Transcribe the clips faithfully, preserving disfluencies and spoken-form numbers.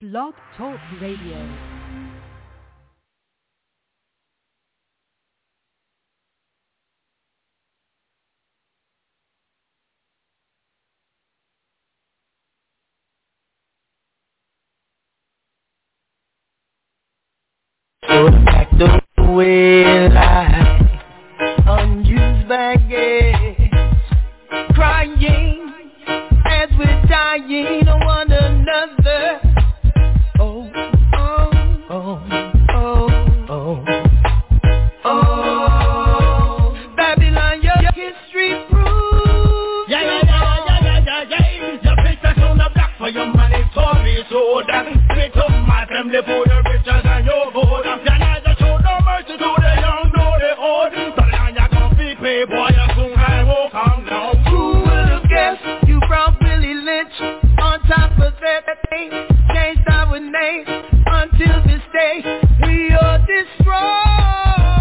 Blog Talk Radio. So back the way life, unused baggage, crying as we're dying on one another. Oh, oh, oh, oh, oh, oh. Babylon, your history proves. Yeah, yeah, yeah, yeah, yeah, yeah, yeah. Your pictures on the block for your money, Tory, so that straight up my family for the riches and your vote. I'm telling you, show no mercy to the young, no the old. But now you're gonna be paid, boy, you soon I will come down. Who would have guessed you brought Willie Lynch on top of that thing? Changed our name until this day we are destroyed.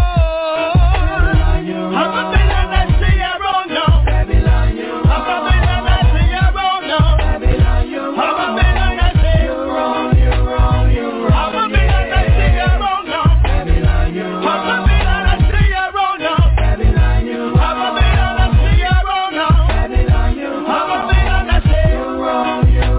I'm a villain, I see you wrong now. I'm a villain, I see you wrong now. I'm a villain, I see you wrong. I'm a villain, I see you wrong now. I'm a villain, I see you wrong now. I'm a villain, I see you wrong now. I'm a villain, I see you wrong.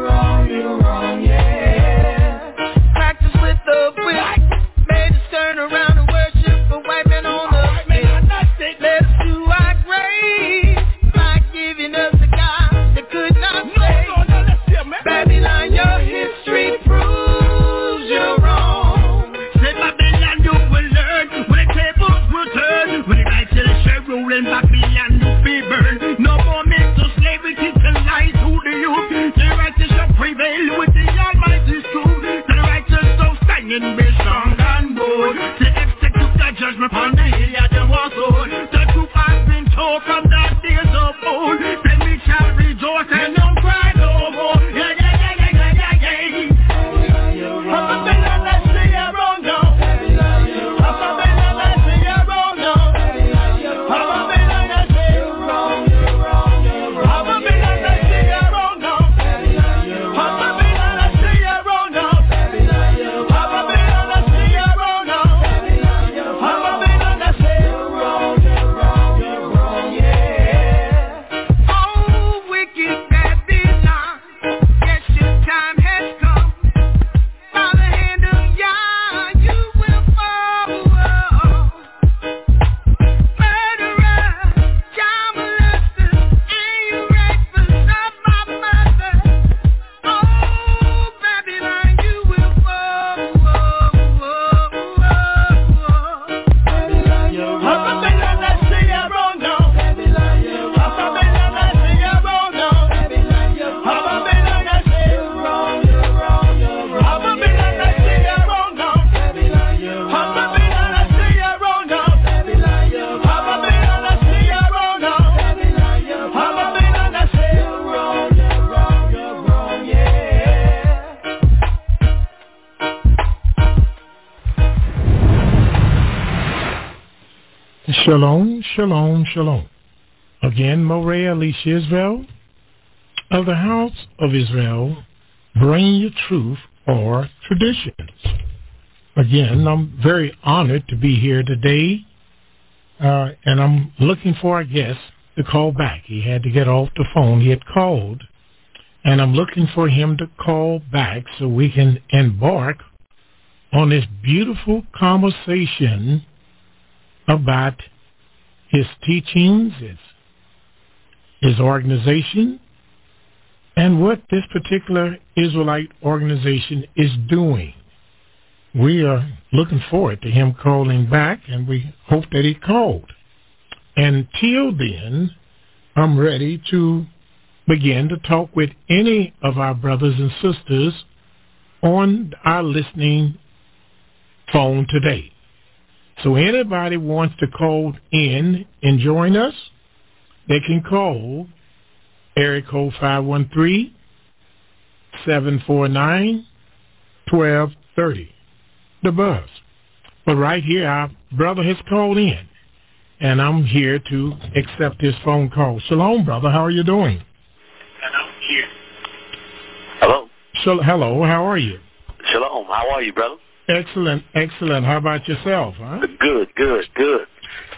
Practice with the whip, made us turn around and worship a white man on the Smith. Let us do our grave by giving us a God that could not save. Babylon, your history proves you're wrong. Say Babylon, you will learn when the tables will turn, when the night till the share rolling, Babylon will be burned. No more mental slavery, teach the lies to the youth. The righteous shall prevail with the Almighty's truth. The righteous shall stand and be strong and bold. To execute the judgment upon the hill of the war sword. The truth has been told from the days of old. Then we shall rejoice and don't cry no more. Yeah, yeah, yeah, yeah, yeah, yeah, yeah. I'm a villain, I see you wrong now. I'm a villain, I see you wrong now. I'm a villain, I see you wrong. I'm a villain, I see you wrong now. I'm a villain, I see you wrong now. I'm a villain, I see you wrong now. I'm a villain, I see you wrong. Yeah. Oh, wicked Babylon, yes, your time has come. By the hand of Yah, you will fall. Murderers, child molesters, and you rapists of my mother. Oh, Babylon, you will fall. I'm a villain, I see you wrong now. I'm a villain, I see you wrong now. I'm a villain, I see you wrong. I'm a villain, I see you wrong now. I'm a villain, I see you wrong now. I'm a villain, I see you wrong now. I'm a villain, I see you wrong. Shalom, shalom, shalom. Again, Moreh Alicia Israel of the House of Israel, bringing you truth or traditions. Again, I'm very honored to be here today, uh, and I'm looking for a guest to call back. He had to get off the phone. He had called, and I'm looking for him to call back so we can embark on this beautiful conversation about his teachings, his, his organization, and what this particular Israelite organization is doing. We are looking forward to him calling back, and we hope that he called. Until then, I'm ready to begin to talk with any of our brothers and sisters on our listening phone today. So anybody wants to call in and join us, they can call area code five one three, seven four nine, one two three zero, the buzz. But right here, our brother has called in, and I'm here to accept his phone call. Shalom, brother. How are you doing? And I'm here. Hello? So, hello. How are you? Shalom. How are you, brother? Excellent, excellent. How about yourself? Huh? Good, good, good.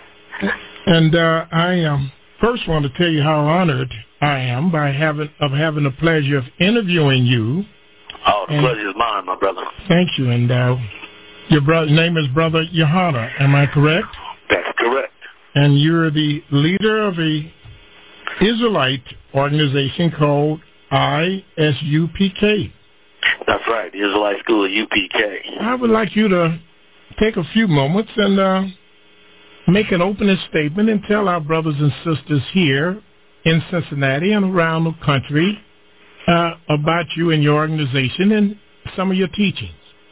And uh, I um, first want to tell you how honored I am by having of having the pleasure of interviewing you. Oh, the and pleasure is mine, my brother. Thank you. And uh, your brother name is Brother Yohana. Am I correct? That's correct. And you're the leader of a Israelite organization called I S U P K. That's right, the Israelite School of U P K. I would like you to take a few moments and uh, make an opening statement and tell our brothers and sisters here in Cincinnati and around the country uh, about you and your organization and some of your teachings.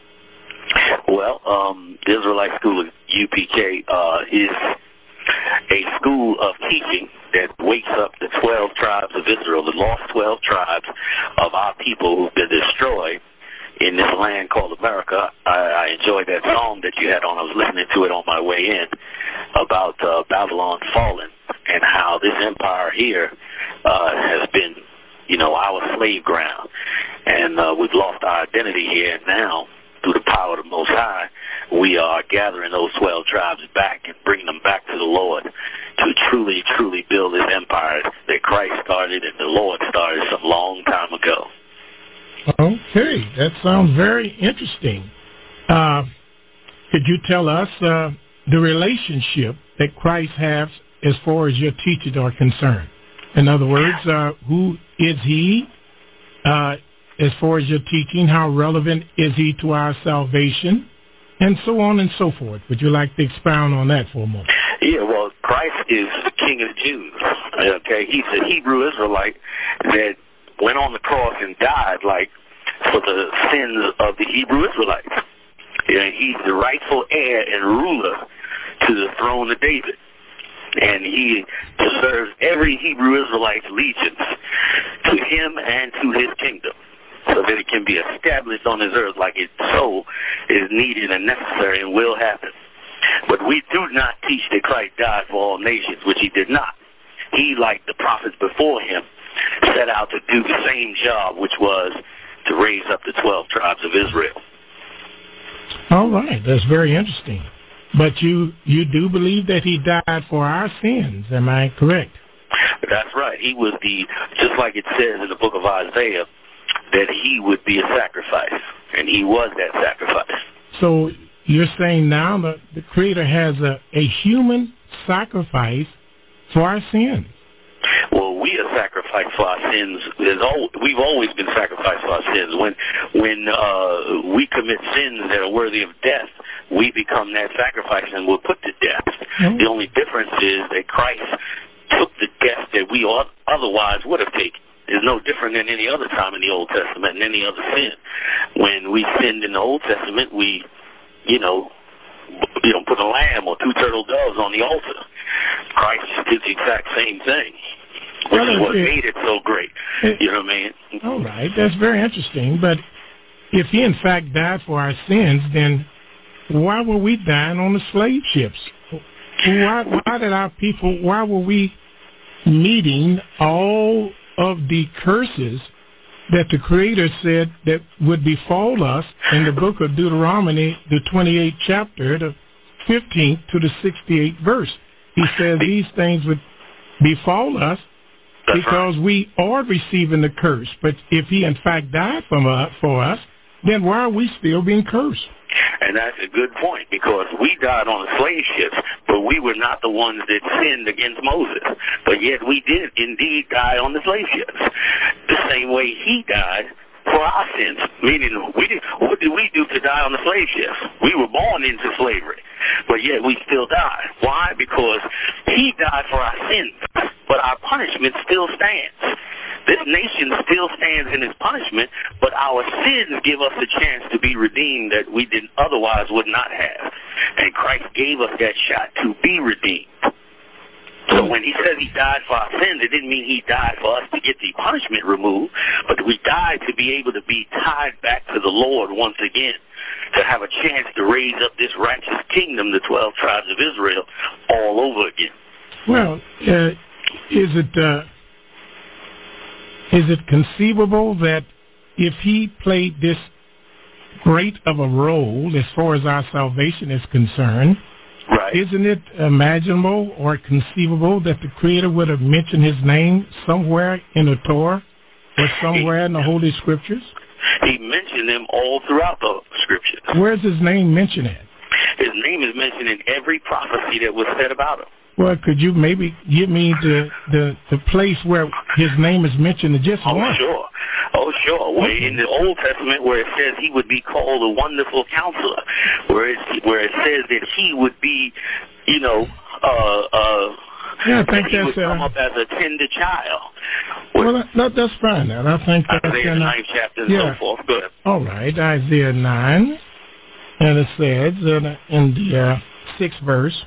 Well, um, the Israelite School of U P K uh, is a school of teaching that wakes up the twelve tribes of Israel, the lost twelve tribes of our people who've been destroyed in this land called America. I, I enjoyed that song that you had on. I was listening to it on my way in about uh, Babylon fallen and how this empire here uh, has been, you know, our slave ground. And uh, we've lost our identity here. And now, through the power of the Most High, we are gathering those twelve tribes back and bringing them back to the Lord to truly, truly build this empire that Christ started and the Lord started some long time ago. Okay, that sounds very interesting. Uh, could you tell us uh, the relationship that Christ has as far as your teachings are concerned? In other words, uh, who is he? Uh, as far as your teaching, how relevant is he to our salvation? And so on and so forth. Would you like to expound on that for a moment? Yeah, well, Christ is the King of the Jews. Okay, he's a Hebrew Israelite that went on the cross and died, like, for the sins of the Hebrew Israelites. Yeah, he's the rightful heir and ruler to the throne of David. And he deserves every Hebrew Israelite's allegiance to him and to his kingdom, so that it can be established on this earth like it so is needed and necessary and will happen. But we do not teach that Christ died for all nations, which he did not. He, like the prophets before him, set out to do the same job, which was to raise up the twelve tribes of Israel. All right, that's very interesting. But you, you do believe that he died for our sins, am I correct? That's right. He was the, just like it says in the book of Isaiah, that he would be a sacrifice, and he was that sacrifice. So you're saying now that the Creator has a, a human sacrifice for our sins? Well, we are sacrificed for our sins. Al- we've always been sacrificed for our sins. When when uh, we commit sins that are worthy of death, we become that sacrifice and we're put to death. Mm-hmm. The only difference is that Christ took the death that we otherwise would have taken. It's no different than any other time in the Old Testament and any other sin. When we sinned in the Old Testament, we, you know, you know, put a lamb or two turtle doves on the altar. Christ did the exact same thing, which well, is what it, made it so great. It, you know what I mean? All right, that's very interesting. But if he in fact died for our sins, then why were we dying on the slave ships? Why, why did our people, why were we meeting all of the curses that the Creator said that would befall us in the book of Deuteronomy, the twenty-eighth chapter, the fifteenth to the sixty-eighth verse? He says these things would befall us because we are receiving the curse. But if he in fact died for us, for us, then why are we still being cursed? And that's a good point, because we died on the slave ships, but we were not the ones that sinned against Moses. But yet we did indeed die on the slave ships, the same way he died for our sins. Meaning, we did, what did we do to die on the slave ships? We were born into slavery, but yet we still died. Why? Because he died for our sins, but our punishment still stands. This nation still stands in its punishment, but our sins give us a chance to be redeemed that we didn't otherwise would not have. And Christ gave us that shot to be redeemed. So when he says he died for our sins, it didn't mean he died for us to get the punishment removed, but we died to be able to be tied back to the Lord once again, to have a chance to raise up this righteous kingdom, the twelve tribes of Israel, all over again. Well, uh, is it... Uh Is it conceivable that if he played this great of a role as far as our salvation is concerned. Right. Isn't it imaginable or conceivable that the Creator would have mentioned his name somewhere in the Torah or somewhere in the Holy Scriptures? He mentioned them all throughout the Scriptures. Where's his name mentioned at? His name is mentioned in every prophecy that was said about him. Well, could you maybe give me the the, the place where his name is mentioned in just oh, one? Oh, sure. Oh, sure. Where in the Old Testament, where it says he would be called a wonderful counselor, where it, where it says that he would be, you know, uh, uh, yeah, I think he that's would come uh, up as a tender child. Well, that, that, that's fine. Now, I think that's Isaiah in, ninth chapter and yeah. so forth. Good. All right, Isaiah nine, and it says in, in the uh, sixth verse,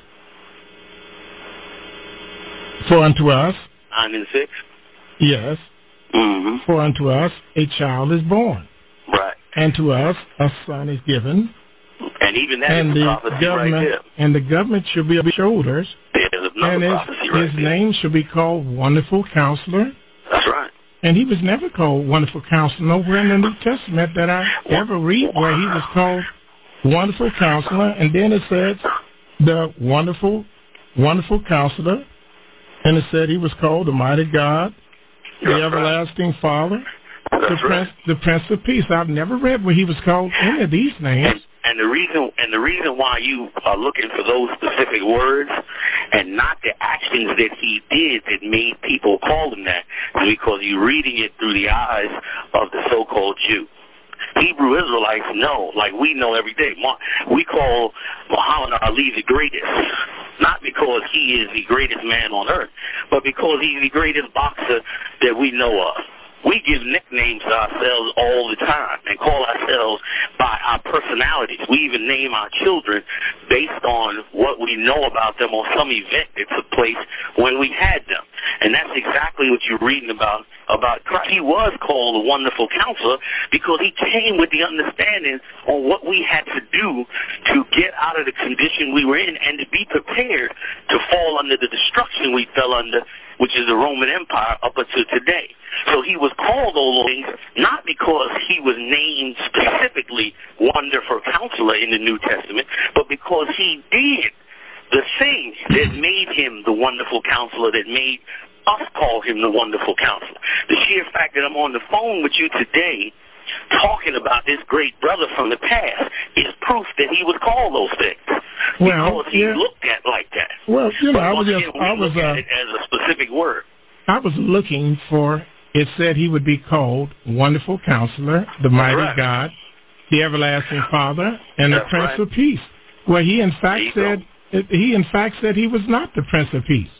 for unto us, Nine and six. yes, Mm-hmm. for unto us a child is born, Right. and to us a son is given, And even that and is the a prophecy government right there. and the government shall be on his shoulders, There's another and his, prophecy right his there. name shall be called Wonderful Counselor. That's right. And he was never called Wonderful Counselor nowhere in the New Testament that I ever read where he was called Wonderful Counselor. And then it says the Wonderful, Wonderful Counselor. And it said he was called the Mighty God, the That's Everlasting right. Father, That's the right. Prince, the Prince of Peace. I've never read where he was called any of these names. And, and the reason and the reason why you are looking for those specific words and not the actions that he did that made people call him that is because you're reading it through the eyes of the so-called Jew. Hebrew Israelites know, like we know every day. We call Muhammad Ali the greatest, not because he is the greatest man on earth, but because he's the greatest boxer that we know of. We give nicknames to ourselves all the time and call ourselves by our personalities. We even name our children based on what we know about them or some event that took place when we had them. And that's exactly what you're reading about about Christ. He was called a wonderful counselor because he came with the understanding on what we had to do to get out of the condition we were in and to be prepared to fall under the destruction we fell under, which is the Roman Empire up until today. So he was called all those things not because he was named specifically Wonderful Counselor in the New Testament, but because he did the thing that made him the Wonderful Counselor, that made us call him the Wonderful Counselor. The sheer fact that I'm on the phone with you today talking about this great brother from the past is proof that he was called those things. Well, because he yeah. looked at like that. Well, you know, But I was once just, again, we I was, look at uh, it as a specific word. I was looking for. It said he would be called Wonderful Counselor, the Mighty right. God, the Everlasting Father, and the That's Prince right. of Peace. Well, he in fact There you said he in fact said he was not the Prince of Peace.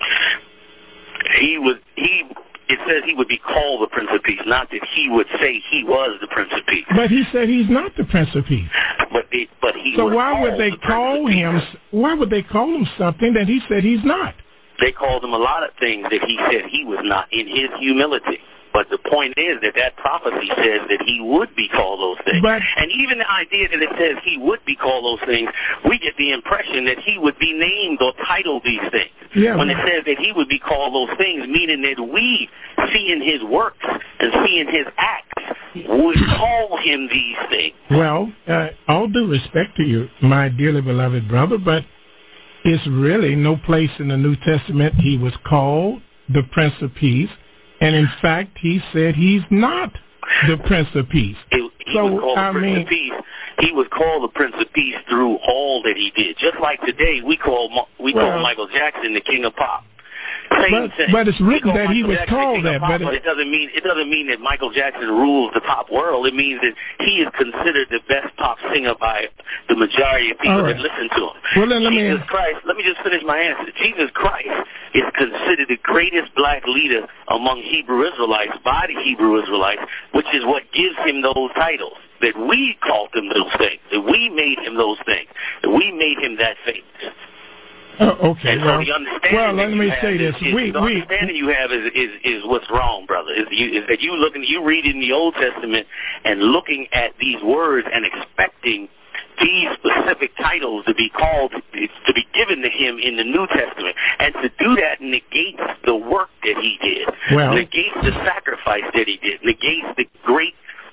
He was he. It says he would be called the Prince of Peace, not that he would say he was the Prince of Peace. But he said he's not the Prince of Peace. But it, but he. So was why would called they the Prince call of Peace. him? Why would they call him something that he said he's not? They called him a lot of things that he said he was not in his humility. But the point is that that prophecy says that he would be called those things. But, and even the idea that it says he would be called those things, we get the impression that he would be named or titled these things. Yeah, when but, it says that he would be called those things, meaning that we, seeing his works and seeing his acts, would call him these things. well, uh, all due respect to you, my dearly beloved brother, but it's really no place in the New Testament he was called the Prince of Peace. And in fact, he said he's not the Prince of Peace. It, he so, was called I the Prince mean, of Peace. He was called the Prince of Peace through all that he did. Just like today, we call we well, call Michael Jackson the King of Pop. Same but, thing. but it's written We call that he Michael was Jackson called the King that. of Pop, But it, but it doesn't mean it doesn't mean that Michael Jackson rules the pop world. It means that he is considered the best pop singer by the majority of people right. that listen to him. Well, then, let Jesus me, Christ. Let me just finish my answer. Jesus Christ is considered the greatest black leader among Hebrew Israelites by the Hebrew Israelites, which is what gives him those titles. That we called him those things. That we made him those things. That we made him that famous. Oh, okay. And Well, so the understanding well, let that me you say have this. Is, is, we, the we, understanding you have is, is, is what's wrong, brother. Is, you, is that you looking, you read in the Old Testament and looking at these words and expecting these specific titles to be called, to be given to him in the New Testament. And to do that negates the work that he did, well, negates the sacrifice that he did, negates the great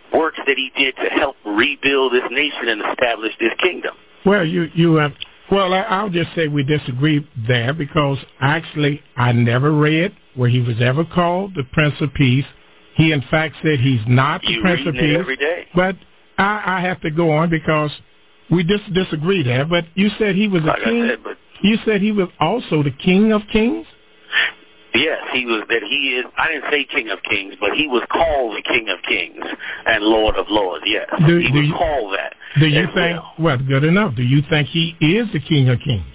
works that he did to help rebuild this nation and establish this kingdom. Well, you you have. Well, I, I'll just say we disagree there because actually I never read where he was ever called the Prince of Peace. He, in fact, said he's not the you Prince of Peace. Every day. But I, I have to go on because we dis- disagree there. But you said he was a like king. I said, but you said he was also the King of Kings? Yes, he was. That he is. I didn't say King of Kings, but he was called the King of Kings and Lord of Lords. Yes, do, he do was you, called that. Do you think? Well. well, good enough. Do you think he is the King of Kings?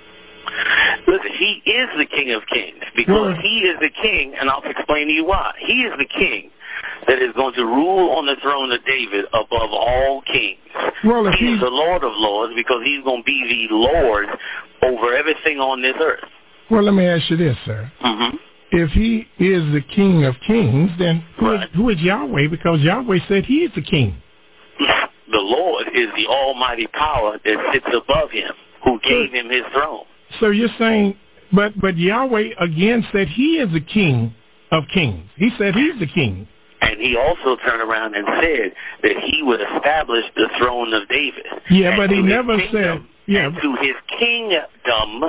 Listen, he is the King of Kings because well, he is the King, and I'll explain to you why. He is the King that is going to rule on the throne of David above all kings. Well, if he he's is the Lord of Lords because he's going to be the Lord over everything on this earth. Well, let me ask you this, sir. Mm-hmm. If he is the King of Kings, then who, right. is, who is Yahweh? Because Yahweh said he is the King. The Lord is the almighty power that sits above him, who gave him his throne. So you're saying, but but Yahweh again said he is the King of Kings. He said he's the King. And he also turned around and said that he would establish the throne of David. Yeah, and but he never kingdom, said... Yeah. And to his kingdom,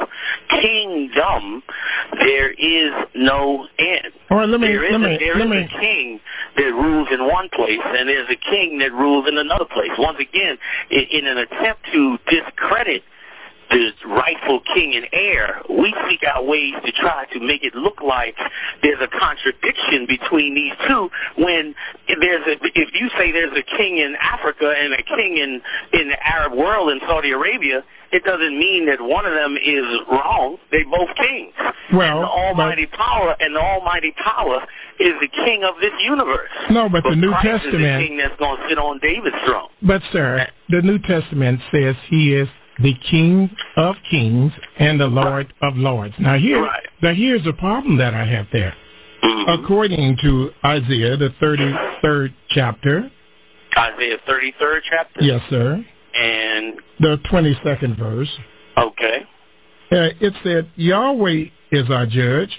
kingdom, there is no end. All right, let me, there is, let a, me, there let is me. a king that rules in one place, and there's a king that rules in another place. Once again, in, in an attempt to discredit the rightful king and heir, we seek out ways to try to make it look like there's a contradiction between these two when there's a, if you say there's a king in Africa and a king in, in the Arab world in Saudi Arabia, it doesn't mean that one of them is wrong. They're both kings. Well, and the almighty but, power and the almighty power is the king of this universe. No, but, but the New Christ Testament... is the king that's going to sit on David's throne. But, sir, the New Testament says he is the King of Kings and the Lord of Lords. Now, here, right. now here's a problem that I have there. Mm-hmm. According to Isaiah, the thirty-third chapter. Isaiah thirty-third chapter? Yes, sir. And? The twenty-second verse. Okay. Uh, it said, Yahweh is our judge.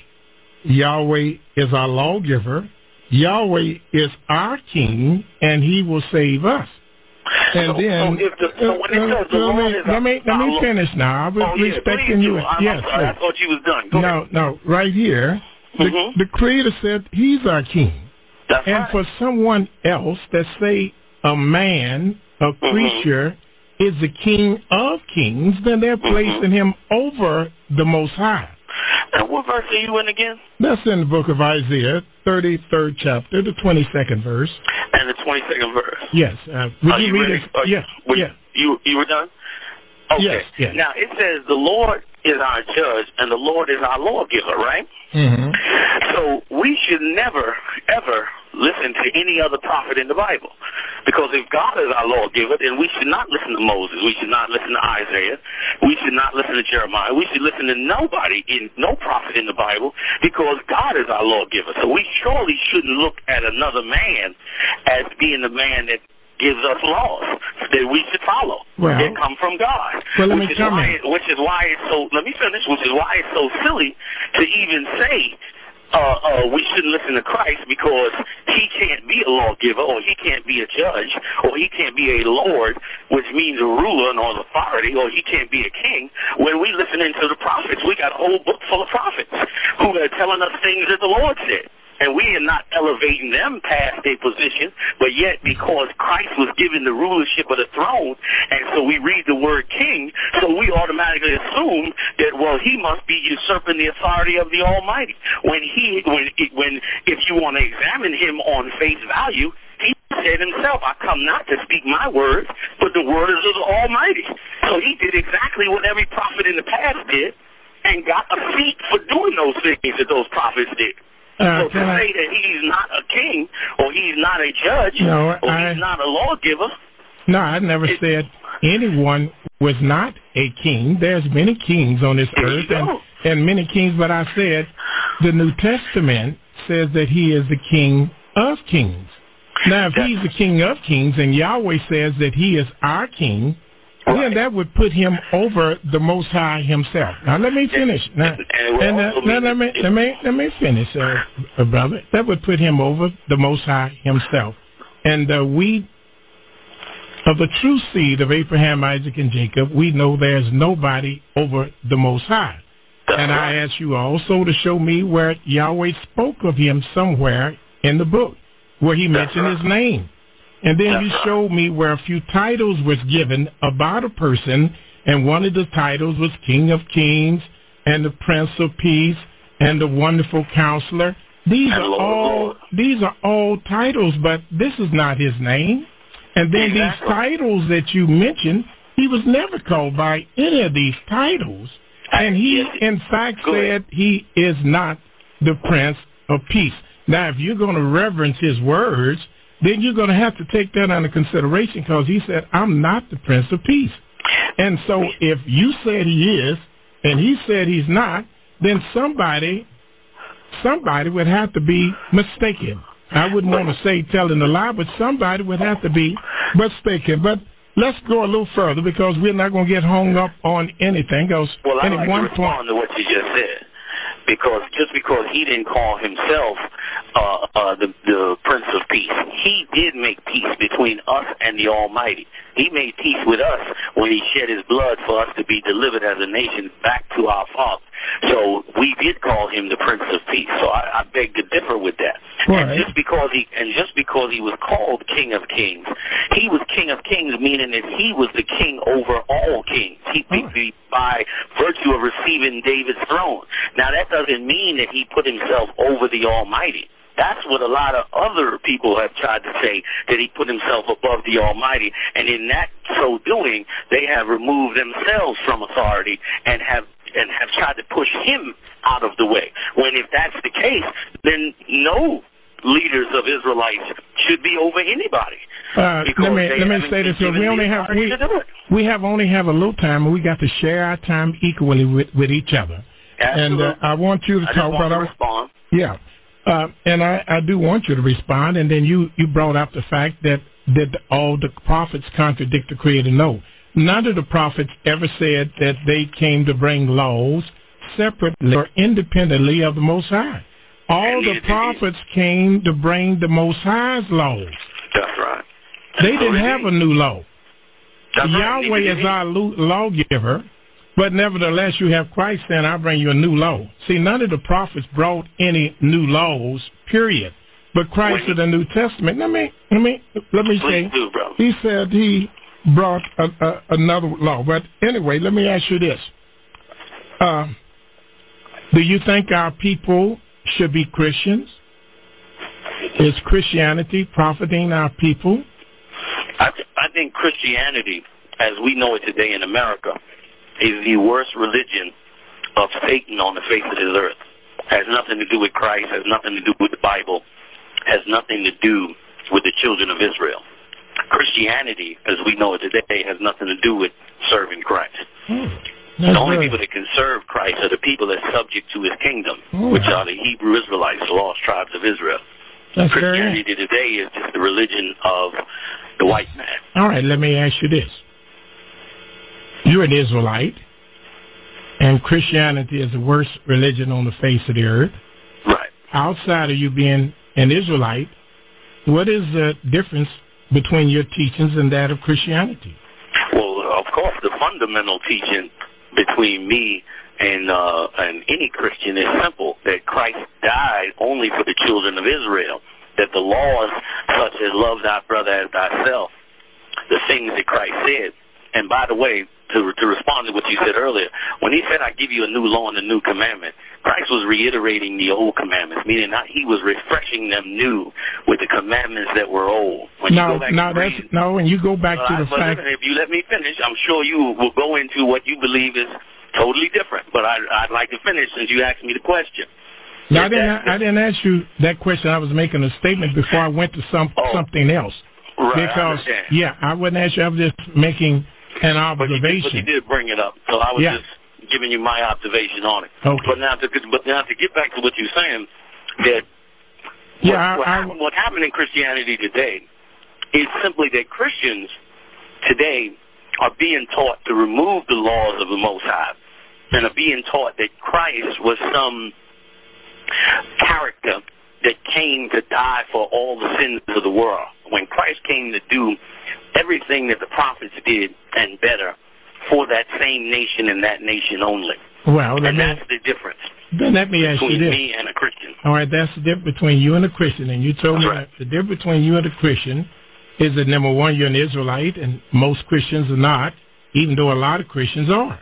Yahweh is our lawgiver. Yahweh is our king, and he will save us. And so, then, so if the, so when it says the let me, Lord is let me, let me finish now. I was oh, yeah, respecting you. I'm, yes, I'm sorry. I thought you was done. Go no, ahead. no, right here, the, mm-hmm. the Creator said He's our King. That's and right. for someone else that say a man, a mm-hmm. creature, is the King of Kings, then they're placing mm-hmm. Him over the Most High. And what verse are you in again? That's in the book of Isaiah, thirty-third chapter, the twenty-second verse. And the twenty-second verse. Yes. Uh, would are you, you read ready? it? Are Yes. You, yes. You, you were done? Okay. Yes, yes. Now, it says the Lord is our judge and the Lord is our lawgiver, right? Mm-hmm. So we should never, ever listen to any other prophet in the Bible. Because if God is our lawgiver, then we should not listen to Moses. We should not listen to Isaiah. We should not listen to Jeremiah. We should listen to nobody, in no prophet in the Bible, because God is our lawgiver. So we surely shouldn't look at another man as being the man that gives us laws that we should follow. Well, that come from God. Well, let which, me is why it, in. which is why it's so, let me finish, which is why it's so silly to even say uh, uh, we shouldn't listen to Christ because he can't be a lawgiver or he can't be a judge or he can't be a Lord, which means a ruler and or authority, or he can't be a king. When we listen into the prophets, we got a whole book full of prophets who are telling us things that the Lord said. And we are not elevating them past their position, but yet because Christ was given the rulership of the throne, and so we read the word king, so we automatically assume that, well, he must be usurping the authority of the Almighty. When he, when, when if you want to examine him on face value, he said himself, I come not to speak my words, but the words of the Almighty. So he did exactly what every prophet in the past did, and got a seat for doing those things that those prophets did. Uh, so to I, say that he's not a king, or he's not a judge, no, or I, he's not a lawgiver. No, I never it, said anyone was not a king. There's many kings on this earth, and, and many kings, but I said the New Testament says that he is the King of Kings. Now, if he's the King of Kings, and Yahweh says that he is our King, then right. that would put him over the Most High himself. Now let me finish. Now, and, uh, now let me let me let me finish, uh, uh, brother. That would put him over the Most High himself. And uh, we, of the true seed of Abraham, Isaac, and Jacob, we know there's nobody over the Most High. And I ask you also to show me where Yahweh spoke of him somewhere in the book, where he mentioned his name. And then you showed me where a few titles was given about a person, and one of the titles was King of Kings and the Prince of Peace and the Wonderful Counselor. These are all these are all titles, but this is not his name. And then these titles that you mentioned, he was never called by any of these titles. And he, in fact, said he is not the Prince of Peace. Now, if you're going to reverence his words, then you're going to have to take that under consideration, because he said, I'm not the Prince of Peace. And so if you said he is, and he said he's not, then somebody somebody would have to be mistaken. I wouldn't want to say telling a lie, but somebody would have to be mistaken. But let's go a little further, because we're not going to get hung up on anything else. Well, I'd like one to respond point, to what you just said. Because just because he didn't call himself uh, uh, the, the Prince of Peace, he did make peace between us and the Almighty. He made peace with us when he shed his blood for us to be delivered as a nation back to our Father. So we did call him the Prince of Peace. So I, I beg to differ with that. Right. And just because he and just because he was called King of Kings, he was King of Kings, meaning that he was the king over all kings. He right. by virtue of receiving David's throne. Now that doesn't mean that he put himself over the Almighty. That's what a lot of other people have tried to say, that he put himself above the Almighty. And in that so doing, they have removed themselves from authority and have and have tried to push him out of the way. When if that's the case, then no leaders of Israelites should be over anybody. Uh, let me let me say this: we only have we, we have only have a little time, and we got to share our time equally with, with each other. Absolutely. And uh, I want you to I talk just want about to respond. Yeah. Uh, and I, I do want you to respond, and then you, you brought up the fact that, that all the prophets contradict the Creator. No, none of the prophets ever said that they came to bring laws separately or independently of the Most High. All the prophets came to bring the Most High's laws. That's right. They didn't have a new law. That's Yahweh right. is our lawgiver. But nevertheless, you have Christ saying, I'll bring you a new law. See, none of the prophets brought any new laws, period. But Christ in the New Testament, let me let me let me say, do, he said he brought a, a, another law. But anyway, let me ask you this: uh, do you think our people should be Christians? Is Christianity profiting our people? I, th- I think Christianity, as we know it today in America, is the worst religion of Satan on the face of this earth. Has nothing to do with Christ, has nothing to do with the Bible, has nothing to do with the children of Israel. Christianity, as we know it today, has nothing to do with serving Christ. Hmm. The only right. people that can serve Christ are the people that are subject to his kingdom, hmm. which are the Hebrew Israelites, the lost tribes of Israel. That's Christianity today is just the religion of the white man. All right, let me ask you this. You're an Israelite, and Christianity is the worst religion on the face of the earth. Right. Outside of you being an Israelite, what is the difference between your teachings and that of Christianity? Well, of course, the fundamental teaching between me and uh, and any Christian is simple, that Christ died only for the children of Israel, that the laws such as love thy brother as thyself, the things that Christ said. And by the way, to, to respond to what you said earlier, when he said, I give you a new law and a new commandment, Christ was reiterating the old commandments, meaning not he was refreshing them new with the commandments that were old. When no, you go back no, that's, read, no, when you go back uh, to the fact... Listen, if you let me finish, I'm sure you will go into what you believe is totally different. But I, I'd like to finish since you asked me the question. No, I didn't, I didn't ask you that question. I was making a statement before I went to some oh, something else. Right, because, I yeah, I wouldn't ask you. I was just making an observation. But you, did, but you did bring it up, so I was yeah. just giving you my observation on it. Okay. But now to but now to get back to what you're saying, that yeah, what, I, what, happened, what happened in Christianity today is simply that Christians today are being taught to remove the laws of the Most High and are being taught that Christ was some character that came to die for all the sins of the world. When Christ came to do everything that the prophets did and better for that same nation and that nation only. Well, and me, that's the difference. Then let me ask you this. Between me and a Christian. All right, that's the difference between you and a Christian. And you told me right. that the difference between you and a Christian is that, number one, you're an Israelite, and most Christians are not, even though a lot of Christians are.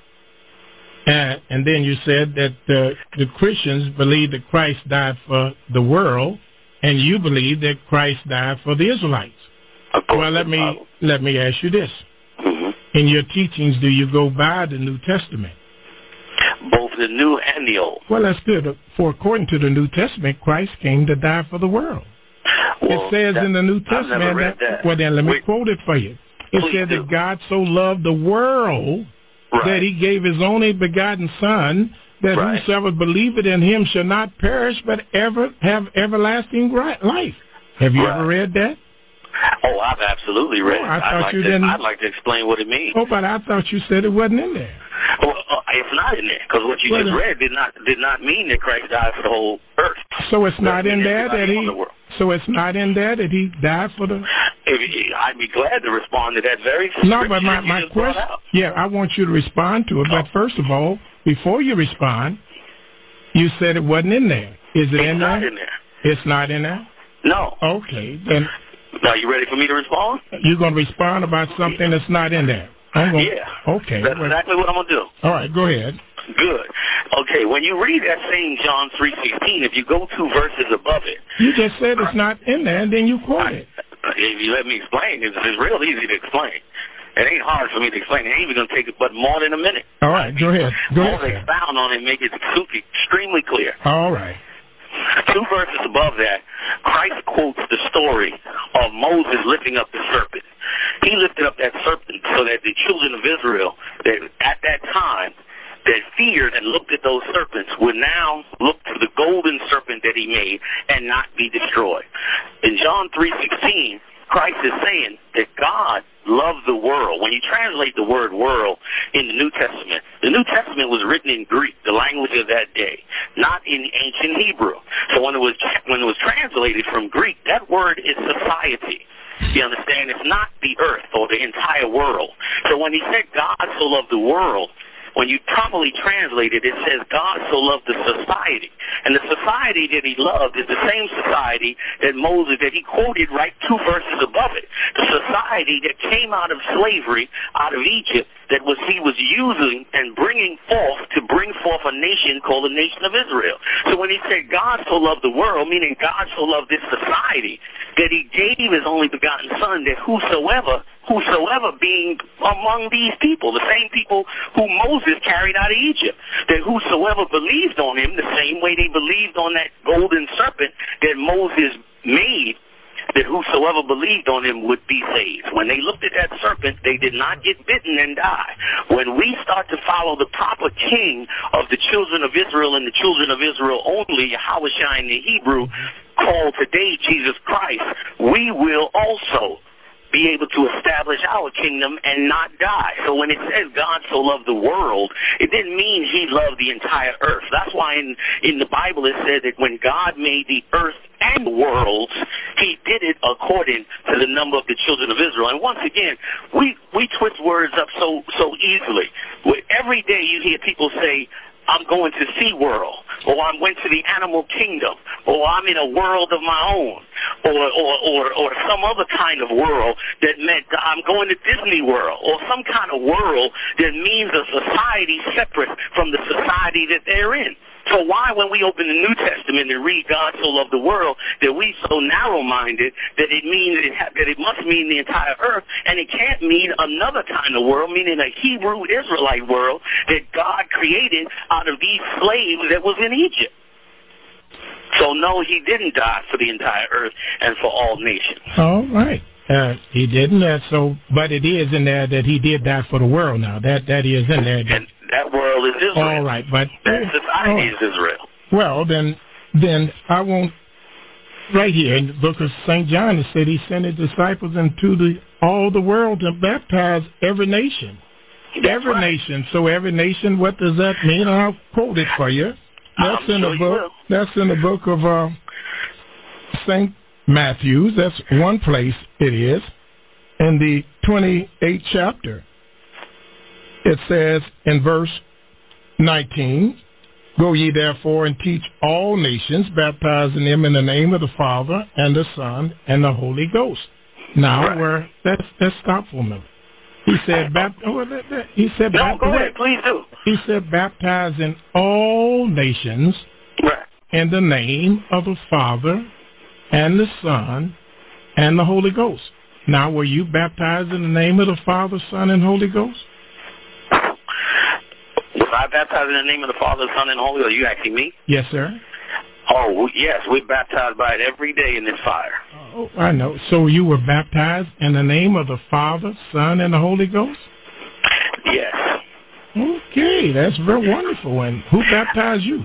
And, and then you said that the, the Christians believe that Christ died for the world, and you believe that Christ died for the Israelites. Well, let me let me ask you this. Mm-hmm. In your teachings, do you go by the New Testament? Both the New and the Old. Well, that's good. For according to the New Testament, Christ came to die for the world. Well, it says that, in the New I've Testament never read that, that. well, then let me Wait, quote it for you. It said do. that God so loved the world right. that he gave his only begotten Son, that right. whosoever believeth in him shall not perish, but ever have everlasting life. Have you right. ever read that? Oh, I've absolutely read oh, it. I thought I'd like you to, didn't. I'd like to explain what it means. Oh, but I thought you said it wasn't in there. Well, uh, it's not in there, because what you well, just read did not did not mean that Christ died for the whole earth. So it's not in there that he. The so it's not in there that he died for the. If, I'd be glad to respond to that very. No, but my my question. Yeah, I want you to respond to it. Oh. But first of all, before you respond, you said it wasn't in there. Is it it's in there? It's not in there. It's not in there. No. Okay, then. Are you ready for me to respond? You're going to respond about something that's not in there. I'm gonna, yeah. Okay. That's well, exactly what I'm going to do. All right, go ahead. Good. Okay, when you read that same John three sixteen, if you go two verses above it. You just said it's not in there, and then you quote it. If you let me explain, it's, it's real easy to explain. It ain't hard for me to explain. It ain't even going to take but more than a minute. All right, go ahead. Go I'll ahead. expound on it and make it extremely clear. All right. Two verses above that, Christ quotes the story of Moses lifting up the serpent. He lifted up that serpent so that the children of Israel, that at that time, that feared and looked at those serpents would now look to the golden serpent that he made and not be destroyed. In John three sixteen, Christ is saying that God loved the world. When you translate the word world in the New Testament, the New Testament was written in Greek, the language of that day, not in ancient Hebrew. So when it was when it was translated from Greek, that word is society. You understand? It's not the earth or the entire world. So when he said God so loved the world, when you properly translate it, it says God so loved the society. And the society that he loved is the same society that Moses, that he quoted right two verses above it. The society that came out of slavery, out of Egypt, that was he was using and bringing forth to bring forth a nation called the nation of Israel. So when he said God so loved the world, meaning God so loved this society, that he gave his only begotten Son, that whosoever, whosoever being among these people, the same people who Moses carried out of Egypt, that whosoever believed on him the same way they believed on that golden serpent that Moses made, that whosoever believed on him would be saved. When they looked at that serpent, they did not get bitten and die. When we start to follow the proper king of the children of Israel and the children of Israel only, Yahushua in the Hebrew, called today Jesus Christ, we will also be able to establish our kingdom and not die. So when it says God so loved the world, it didn't mean he loved the entire earth. That's why in, in the Bible it said that when God made the earth and the worlds, he did it according to the number of the children of Israel. And once again, we, we twist words up so, so easily. Every day you hear people say, I'm going to SeaWorld, or I went to the animal kingdom, or I'm in a world of my own, or, or, or, or some other kind of world that meant I'm going to Disney World, or some kind of world that means a society separate from the society that they're in. So why, when we open the New Testament and read God so loved the world, that we so narrow-minded that it means it ha- that it must mean the entire earth, and it can't mean another kind of world, meaning a Hebrew Israelite world that God created out of these slaves that was in Egypt. So no, he didn't die for the entire earth and for all nations. All right. Uh, he didn't. Uh, so, but it is in there that he did die for the world. Now that that is in there. And that world is Israel. All right, but that society right. is Israel. Well, then, then I won't. Right here in the book of Saint John, it said he sent his disciples into the all the world to baptize every nation. That's every right. nation. So every nation. What does that mean? I'll quote it for you. That's I'm in sure the book. That's in the book of uh, Saint Matthew's, that's one place it is, in the twenty-eighth chapter. It says in verse nineteen, go ye therefore and teach all nations, baptizing them in the name of the Father and the Son and the Holy Ghost. Now, right. where let's, let's stop for a minute. He said, bapt- oh, that, that, he said, no, bapt- go ahead, please do. He said, baptizing all nations right. in the name of the Father and the Son and the Holy Ghost. Now, were you baptized in the name of the Father, Son, and Holy Ghost? Was I baptized in the name of the Father, Son, and Holy Ghost? Are you asking me? Yes, sir. Oh, well, yes, we're baptized by it every day in this fire. Oh, I know. So you were baptized in the name of the Father, Son, and the Holy Ghost? Yes. Okay, that's very wonderful. And who baptized you?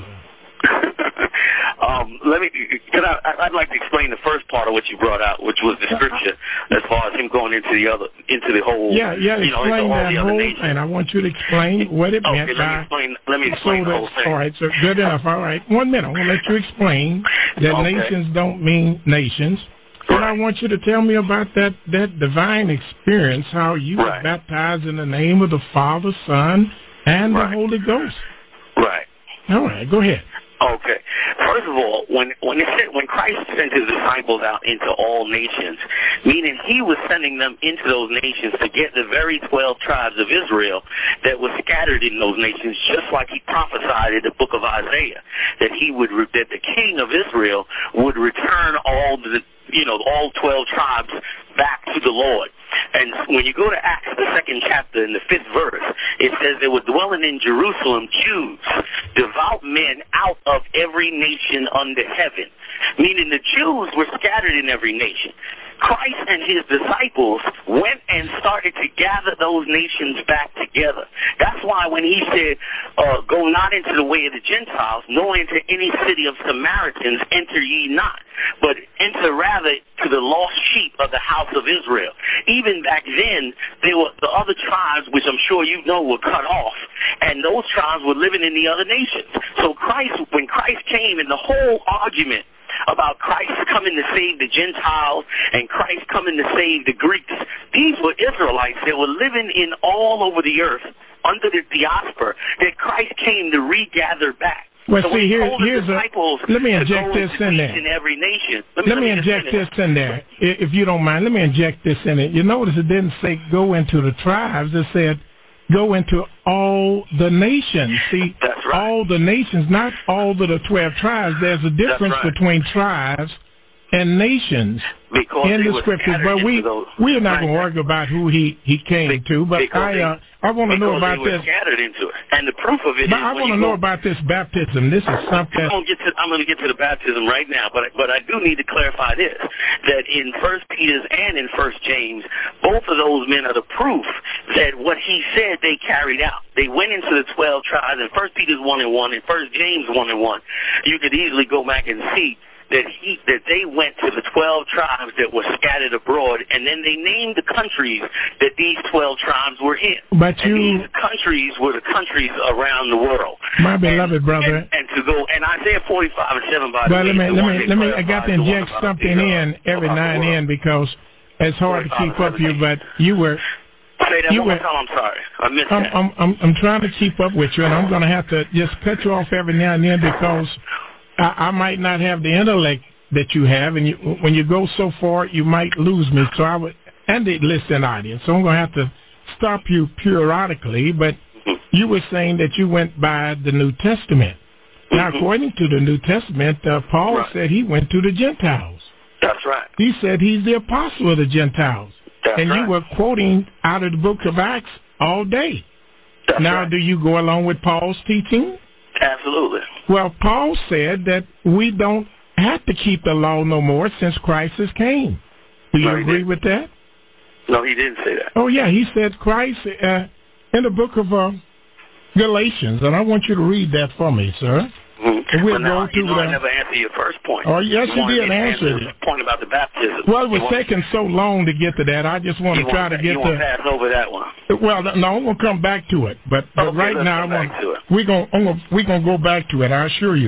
um, let me. Cause I, I'd like to explain the first part of what you brought out, which was the scripture, as far as him going into the other, into the whole. Yeah, yeah. You know, explain that the whole thing. I want you to explain what it okay, meant let by. Me explain, let me explain so the whole thing. All right, so good enough. All right, one minute. I'm gonna let you explain that okay. nations don't mean nations. And right. I want you to tell me about that, that divine experience, how you right. were baptized in the name of the Father, Son, and right. the Holy Ghost. Right. All right, go ahead. Okay. First of all, when when it said, when Christ sent his disciples out into all nations, meaning he was sending them into those nations to get the very twelve tribes of Israel that were scattered in those nations, just like he prophesied in the book of Isaiah, that he would that the king of Israel would return all the you know all twelve tribes back to the Lord. And when you go to Acts, the second chapter, in the fifth verse, it says they were dwelling in Jerusalem Jews, devout men out of every nation under heaven. Meaning the Jews were scattered in every nation. Christ and his disciples went and started to gather those nations back together. That's why when he said, uh, go not into the way of the Gentiles, nor into any city of Samaritans enter ye not, but enter rather to the lost sheep of the house of Israel. Even back then, there were the other tribes, which I'm sure you know, were cut off, and those tribes were living in the other nations. So Christ, when Christ came, and the whole argument about Christ coming to save the Gentiles and Christ coming to save the Greeks, these were Israelites that were living in all over the earth under the diaspora that Christ came to regather back. Well, so see, here, here's a, let me inject this in there. In every nation. Let me, let me inject this in there, if you don't mind. Let me inject this in it. You notice it didn't say go into the tribes. It said go into all the nations. See, That's right. all the nations, not all of the twelve tribes. There's a difference right. between tribes and nations because in the scriptures. But we those, we're not right. going to argue about who he, he came Be, to. But I uh, I want to know about they were this. Scattered into it, and the proof of it. But is I want to know go, about this baptism. This is something. I'm going to get to I'm going to get to the baptism right now, but but I do need to clarify this: that in First Peter's and in First James, both of those men are the proof that what he said they carried out. They went into the twelve tribes, and First Peter's one and one, and First James one and one. You could easily go back and see that he that they went to the twelve tribes that were scattered abroad, and then they named the countries that these twelve tribes were in. But and you, these countries were the countries around the world. My beloved and, brother. And, and to go and Isaiah forty-five and seven, by the well, way. let me let me let me. I clarifies got to the one inject about something the, uh, in every about now the and then because it's hard to keep up with you. But you were. Say that you one were, more time. I'm sorry. I missed I'm, that. I'm I'm I'm trying to keep up with you, and I'm going to have to just cut you off every now and then because I, I might not have the intellect that you have, and you, when you go so far, you might lose me. So I would, and the listening audience. So I'm going to have to stop you periodically. But you were saying that you went by the New Testament. Now, Mm-hmm. according to the New Testament, uh, Paul right. said he went to the Gentiles. That's right. He said he's the apostle of the Gentiles. That's and right. you were quoting out of the book of Acts all day. That's now, right. do you go along with Paul's teaching? Absolutely. Well, Paul said that we don't have to keep the law no more since Christ has came. Do you no, agree with that? No, he didn't say that. Oh, yeah. He said Christ uh, in the book of uh, Galatians, and I want you to read that for me, sir. Mm-hmm. We'll well, now, go you to know, the, I never answered your first point. Oh, yes, you, you did answer it. it. Point about the baptism. Well, it was you taking so long to get to that. I just want to try to get you to. You pass over that one. Well, no, I'm gonna come back to it. But, but okay, right now, I want, we're gonna I'm gonna, we're gonna go back to it. I assure you.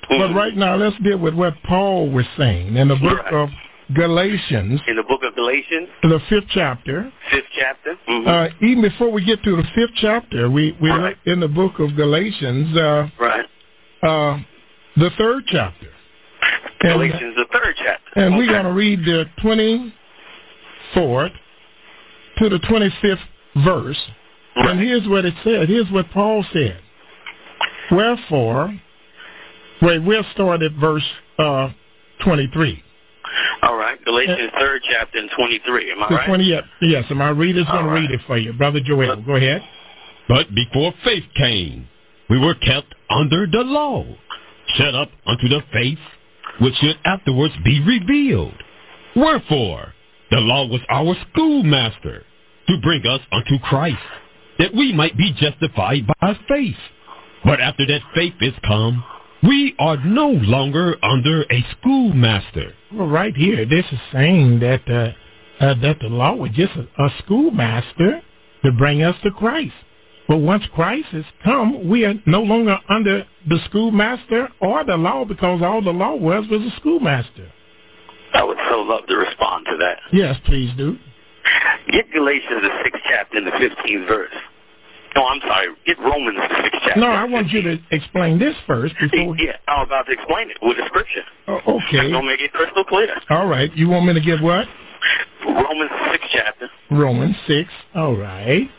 But right now, let's deal with what Paul was saying in the book right. of Galatians. In the book of Galatians? The fifth chapter. Fifth chapter? Mm-hmm. Uh, even before we get to the fifth chapter, we, we right. look in the book of Galatians, uh, right. uh, the third chapter. Galatians, and, the third chapter. And okay. we're going to read the twenty-fourth to the twenty-fifth verse. Right. And here's what it said. Here's what Paul said. Wherefore, wait, we'll start at verse uh, twenty-three. All right, Galatians uh, third chapter and twenty-three. Am I the right? twenty, yes, and my reader's going right. to read it for you. Brother Joel, go ahead. But before faith came, we were kept under the law, shut up unto the faith which should afterwards be revealed. Wherefore, the law was our schoolmaster to bring us unto Christ, that we might be justified by faith. But after that faith is come, we are no longer under a schoolmaster. Well, right here, this is saying that uh, uh, that the law was just a, a schoolmaster to bring us to Christ. But once Christ has come, we are no longer under the schoolmaster or the law, because all the law was was a schoolmaster. I would so love to respond to that. Yes, please do. Get Galatians, the sixth chapter, and the fifteenth verse. No, I'm sorry. Get Romans, the sixth chapter. No, I want you to explain this first before. Yeah, I'm about to explain it with a scripture. Oh, okay. I'm going to make it crystal clear. All right. You want me to get what? Romans, the sixth chapter. Romans six. All right.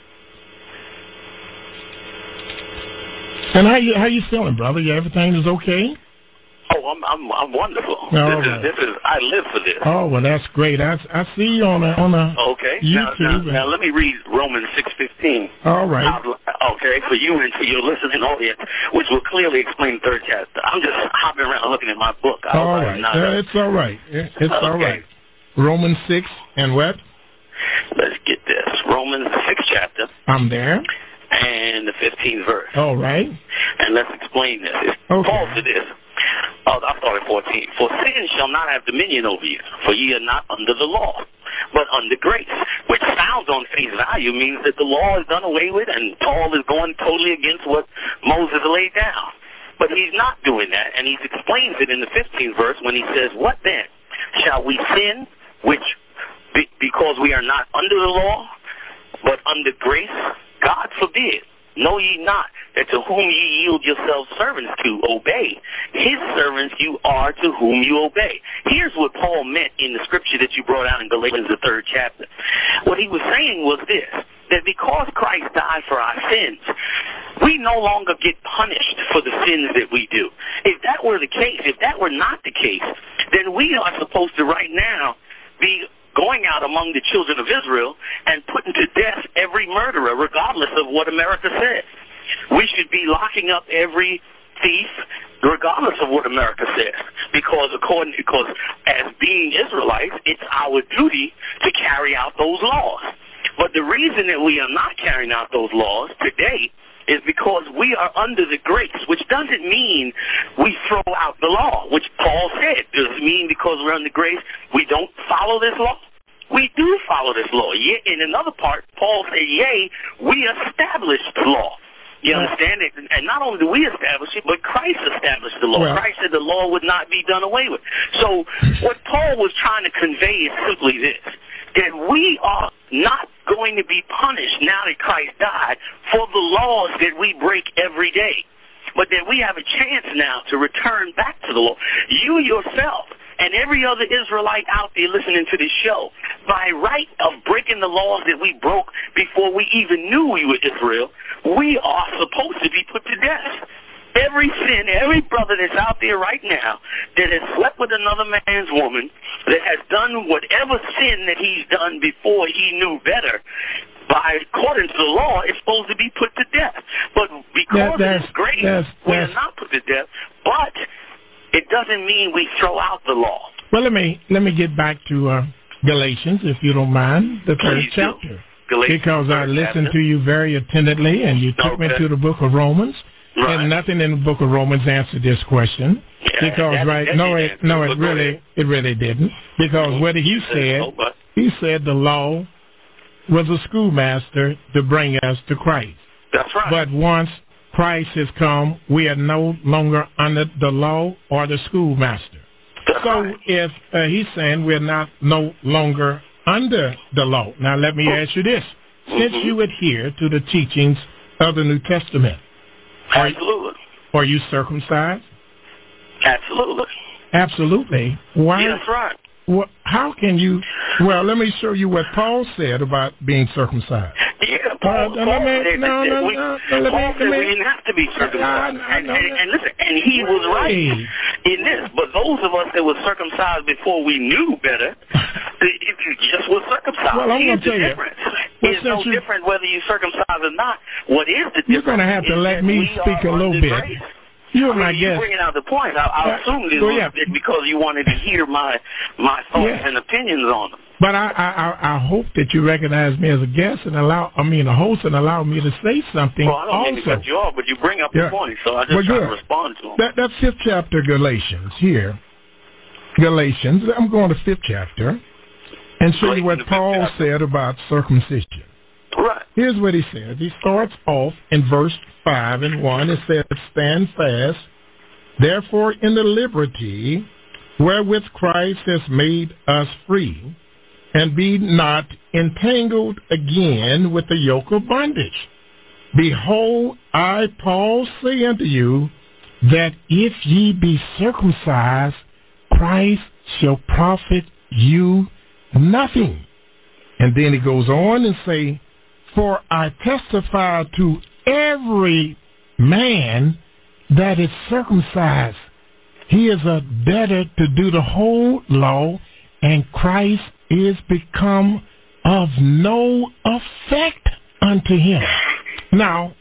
And how you how you feeling, brother? You, everything is okay? Oh, I'm I'm I'm wonderful. All this right. is this is I live for this. Oh, well, that's great. I, I see you on a on a okay. YouTube. Now, now, now let me read Romans six fifteen. All right. Okay, for you and for your listening audience, which will clearly explain the third chapter. I'm just hopping around looking at my book. I all right. Not uh, it's all right. It's okay. all right. Romans six and what? Let's get this. Romans the sixth chapter. I'm there. And the fifteenth verse. All right. And let's explain this. It okay. Paul to this. Oh, I'll start at fourteen. For sin shall not have dominion over you, for ye are not under the law, but under grace, which sounds on face value means that the law is done away with, and Paul is going totally against what Moses laid down. But he's not doing that, and he explains it in the fifteenth verse when he says, what then? Shall we sin, which be, because we are not under the law, but under grace? God forbid. Know ye not that to whom ye yield yourselves servants to obey, his servants you are to whom you obey. Here's what Paul meant in the scripture that you brought out in Galatians, the third chapter. What he was saying was this, that because Christ died for our sins, we no longer get punished for the sins that we do. If that were the case, if that were not the case, then we are supposed to right now be going out among the children of Israel and putting to death every murderer, regardless of what America says. We should be locking up every thief, regardless of what America says, because according because as being Israelites, it's our duty to carry out those laws. But the reason that we are not carrying out those laws today is because we are under the grace, which doesn't mean we throw out the law, which Paul said. Does it mean because we're under grace we don't follow this law? We do follow this law. Yet in another part, Paul said, yea, we established the law. You understand it? And not only do we establish it, but Christ established the law. Well, Christ said the law would not be done away with. So what Paul was trying to convey is simply this, that we are not going to be punished now that Christ died for the laws that we break every day, but that we have a chance now to return back to the law. You yourself and every other Israelite out there listening to this show, by right of breaking the laws that we broke before we even knew we were Israel, we are supposed to be put to death. Every sin, every brother that's out there right now that has slept with another man's woman, that has done whatever sin that he's done before he knew better, by according to the law, is supposed to be put to death. But because that, of His grace, we are not put to death. But it doesn't mean we throw out the law. Well, let me let me get back to uh, Galatians, if you don't mind, the third Please chapter. Galatians, because I listened chapter. to you very attentively, and you took okay. me to the book of Romans. Right. And nothing in the book of Romans answered this question. Yeah, because that, right, that no, it, no, it really, ahead. it really didn't. Because mm-hmm. what he said, oh, but. he said the law was a schoolmaster to bring us to Christ. That's right. But once Christ has come, we are no longer under the law or the schoolmaster. So if uh, he's saying we're not no longer under the law. Now let me ask you this. Since Mm-hmm. you adhere to the teachings of the New Testament, are, Absolutely. are you circumcised? Absolutely. Absolutely. Why? Yes, right. Well, how can you? Well, let me show you what Paul said about being circumcised. Yeah, Paul, Uh, Paul let me- said no, that no, we, no, no, let me- Paul let said me- we didn't have to be circumcised. No, no, and, no, and, no. and listen, and he was right Wait. in this. But those of us that were circumcised before we knew better, it, it just was circumcised. Well, I'm Here's gonna tell the you. difference. Well, It's no since you- different whether you circumcised or not. What is the difference? You're gonna have to is let that me we speak are a little under bit. grace. You're I my mean, you're guest. bringing out the point. I, I Uh, assume this well, was yeah. because you wanted to hear my my thoughts Yeah. and opinions on them. But I, I, I I hope that you recognize me as a guest and allow, I mean, a host, and allow me to say something Well, I don't also. mean to cut you off, but you bring up Yeah. the point, so I just Well, try good. to respond to them. That, that fifth chapter, Galatians, here. Galatians, I'm going to fifth chapter and show you Galatians, what the fifth Paul chapter. said about circumcision. Right. Here's what he says. He starts off in verse five and one. It says, stand fast, therefore, in the liberty wherewith Christ has made us free, and be not entangled again with the yoke of bondage. Behold, I, Paul, say unto you, that if ye be circumcised, Christ shall profit you nothing. And then he goes on and say, for I testify to every man that is circumcised, he is a debtor to do the whole law, and Christ is become of no effect unto him. Now,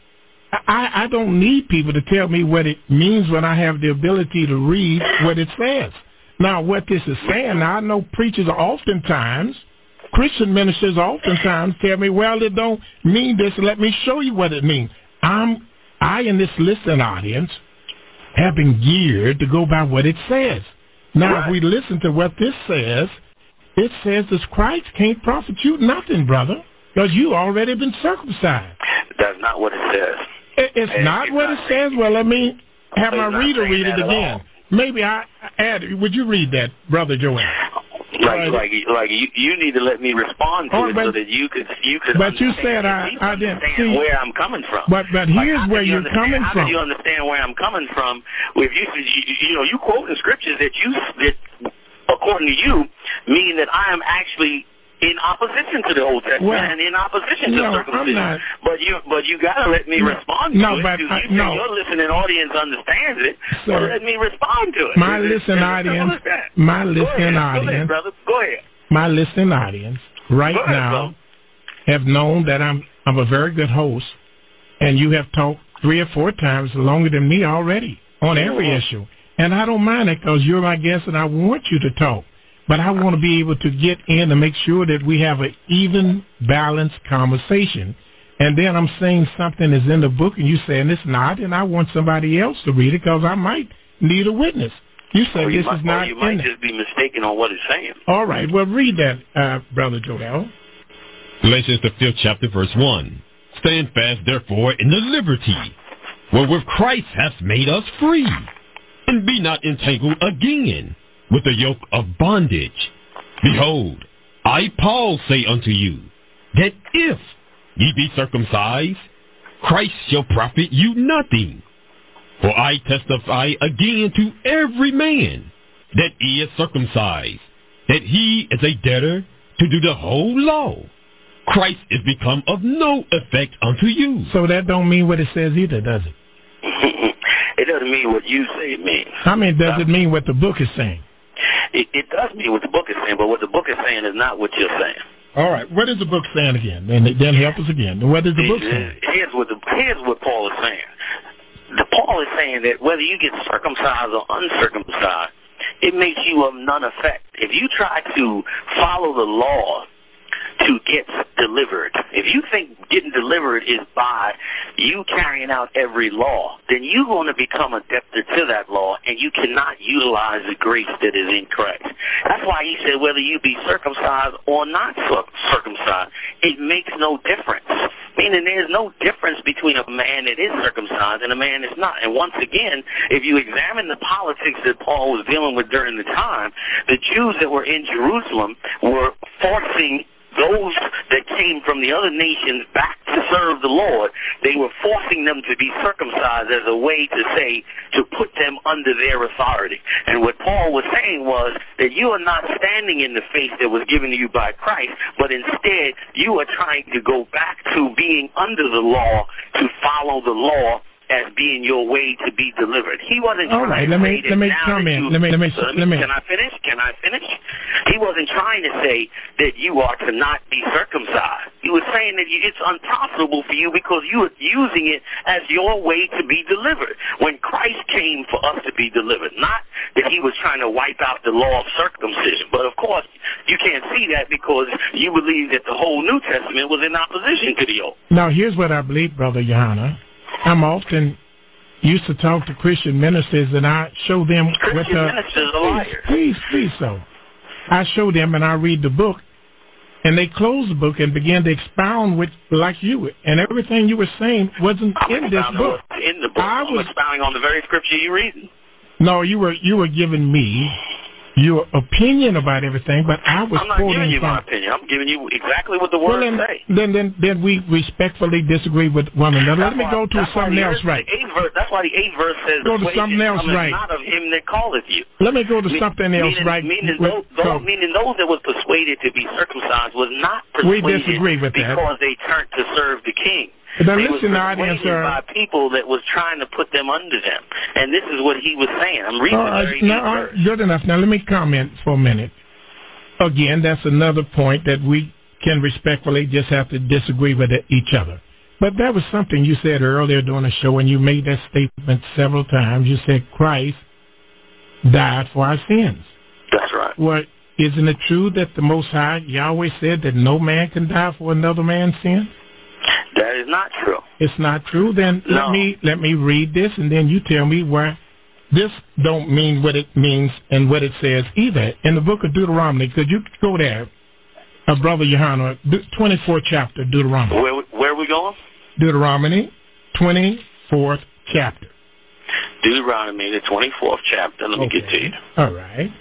I, I don't need people to tell me what it means when I have the ability to read what it says. Now, what this is saying, now I know preachers are oftentimes, Christian ministers oftentimes tell me, well, it don't mean this. Let me show you what it means. I'm, I, in this listening audience, have been geared to go by what it says. Now, Right. if we listen to what this says, it says that Christ can't profit you nothing, brother, because you already been circumcised. That's not what it says. It, it's It- not it's what not it says. Well, let me have It's my not reader saying read it that at again. all. Maybe I add. Would you read that, Brother Joel? Like, Uh, like, like you, you need to let me respond to Oh, it but- so that you could, you could. but you understand, said at I- least I didn't understand see- where I'm coming from. But but Like, here's how where do you you're understand- coming how from. do you understand where I'm coming from? If you, you, you know, you quoting scriptures that you, that, according to you, mean that I am actually in opposition to the Old Testament Well, and in opposition no, to I'm circumcision. not. But you, but you gotta let me No, respond no, to it. but You, I- you no. think your listening audience understands it, Sir, well, let me respond to it. My It's- listening it's as simple audience, as that. my Go listening ahead. Go ahead, audience, brother. Go ahead. my listening audience, right Go ahead, now, brother. have known that I'm I'm a very good host, and you have talked three or four times longer than me already on every Mhm. issue, and I don't mind it because you're my guest, and I want you to talk. But I want to be able to get in and make sure that we have an even, balanced conversation. And then I'm saying something is in the book, and you saying it's not, and I want somebody else to read it because I might need a witness. You say Or you this might, is not or you in might it. just be mistaken on what it's saying. All right, well, read that, uh, Brother Joel. Galatians the fifth chapter, verse one. Stand fast, therefore, in the liberty wherewith Christ hath made us free, and be not entangled again with the yoke of bondage. Behold, I, Paul, say unto you, that if ye be circumcised, Christ shall profit you nothing. For I testify again to every man that he is circumcised, that he is a debtor to do the whole law. Christ is become of no effect unto you. So that don't mean what it says either, does it? It doesn't mean what you say it means. I mean, does it mean what the book is saying? It, it does mean what the book is saying, but what the book is saying is not what you're saying. All right, what is the book saying again? And then help us again. What is the book saying? Here's what the, here's what Paul is saying. The Paul is saying that whether you get circumcised or uncircumcised, it makes you of none effect. If you try to follow the law to get delivered. If you think getting delivered is by you carrying out every law, then you're going to become a debtor to that law, and you cannot utilize the grace that is in Christ. That's why he said whether you be circumcised or not circumcised, it makes no difference. Meaning there's no difference between a man that is circumcised and a man that's not. And once again, if you examine the politics that Paul was dealing with during the time, the Jews that were in Jerusalem were forcing those that came from the other nations back to serve the Lord. They were forcing them to be circumcised as a way to say, to put them under their authority. And what Paul was saying was that you are not standing in the faith that was given to you by Christ, but instead you are trying to go back to being under the law, to follow the law as being your way to be delivered. He wasn't All trying right, to let say me let me now comment. You, let me let me, so let me, let me. Can I finish? Can I finish? He wasn't trying to say that you are to not be circumcised. He was saying that you, it's unprofitable for you because you are using it as your way to be delivered. When Christ came for us to be delivered, not that he was trying to wipe out the law of circumcision. But of course, you can't see that because you believe that the whole New Testament was in opposition to the old. Now, here's what I believe, Brother Johanna. I'm often used to talk to Christian ministers, and I show them Christian with the ministers are liars. Please, please, so. I show them, and I read the book, and they close the book and begin to expound with like you, and everything you were saying wasn't I'm in this book. In the book, I I'm was expounding on the very scripture you're reading. No, you were you were giving me your opinion about everything, but I was I'm not quoting giving you from, my opinion. I'm giving you exactly what the well, words then, say. Then, then, then we respectfully disagree with one another. That's Let me why, go to something else, verse, right? The eighth verse, that's why the eighth verse says, Go to the something else, cometh right? Not of him that calleth you. Let me go to Me- something else, meaning, right? Meaning, With, those, those, so, meaning those that was persuaded to be circumcised was not we persuaded disagree with that. because they turned to serve the king. Now they listen, was audience, persuaded uh, by people that was trying to put them under them. And this is what he was saying. I'm reading all the right, very now, verse. uh, good enough. Now let me comment for a minute. Again, that's another point that we can respectfully just have to disagree with each other. But that was something you said earlier during the show, and you made that statement several times. You said Christ died for our sins. That's right. Well, isn't it true that the Most High, Yahweh, said that no man can die for another man's sin? That is not true. It's not true. Then No. let me let me read this, and then you tell me where this don't mean what it means and what it says either. In the book of Deuteronomy, could you go there, uh, Brother Johanna, twenty-fourth chapter, Deuteronomy. Where, where are we going? Deuteronomy, twenty-fourth chapter. Deuteronomy, the twenty-fourth chapter. Let me Okay. get to you. All right.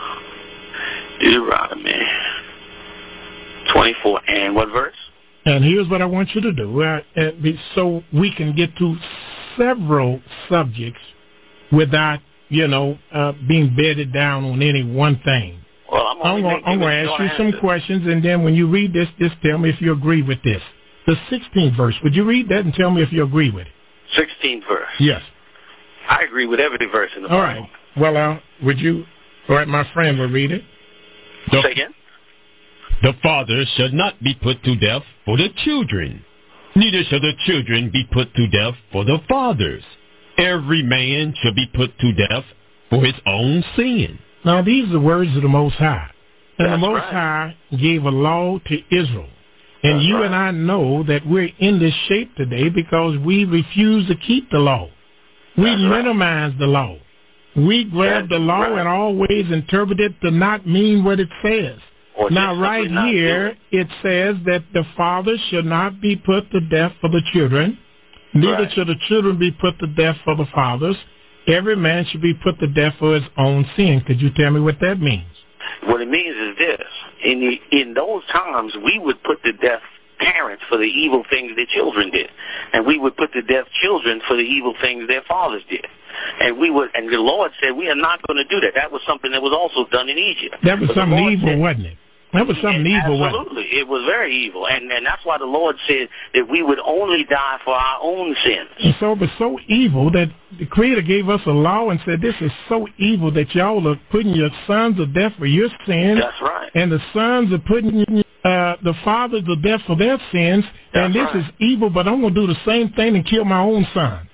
Deuteronomy twenty-four, and what verse? And here's what I want you to do, uh, uh, be- so we can get to several subjects without, you know, uh, being bedded down on any one thing. Well, I'm I'm only going to making ask you it some answer. questions, and then when you read this, just tell me if you agree with this. The sixteenth verse. Would you read that and tell me if you agree with it? sixteenth verse. Yes. I agree with every verse in the All Bible. right. Well, uh, would you? All right, my friend will read it. The, Say again? the father shall not be put to death for the children, neither shall the children be put to death for the fathers. Every man shall be put to death for his own sin. Now, these are the words of the Most High. And That's the Most right. High gave a law to Israel. And That's you right. and I know that we're in this shape today because we refuse to keep the law. We That's right. minimize the law. We grab That's the law right. and always interpret it to not mean what it says. Or Now, just right simply not do here, it. it says that the father should not be put to death for the children, neither Right. should the children be put to death for the fathers. Every man should be put to death for his own sin. Could you tell me what that means? What it means is this. In the, in those times, we would put to death parents for the evil things their children did. And we would put to death children for the evil things their fathers did. And we would, and the Lord said, we are not going to do that. That was something that was also done in Egypt. That was But the something Lord evil, said- wasn't it? That was something And evil, wasn't it? absolutely. It was very evil. And, and that's why the Lord said that we would only die for our own sins. And so it was so evil that the Creator gave us a law and said, this is so evil that y'all are putting your sons to death for your sins. That's right. And the sons are putting uh, the fathers to death for their sins. That's and this right. is evil, but I'm going to do the same thing and kill my own son.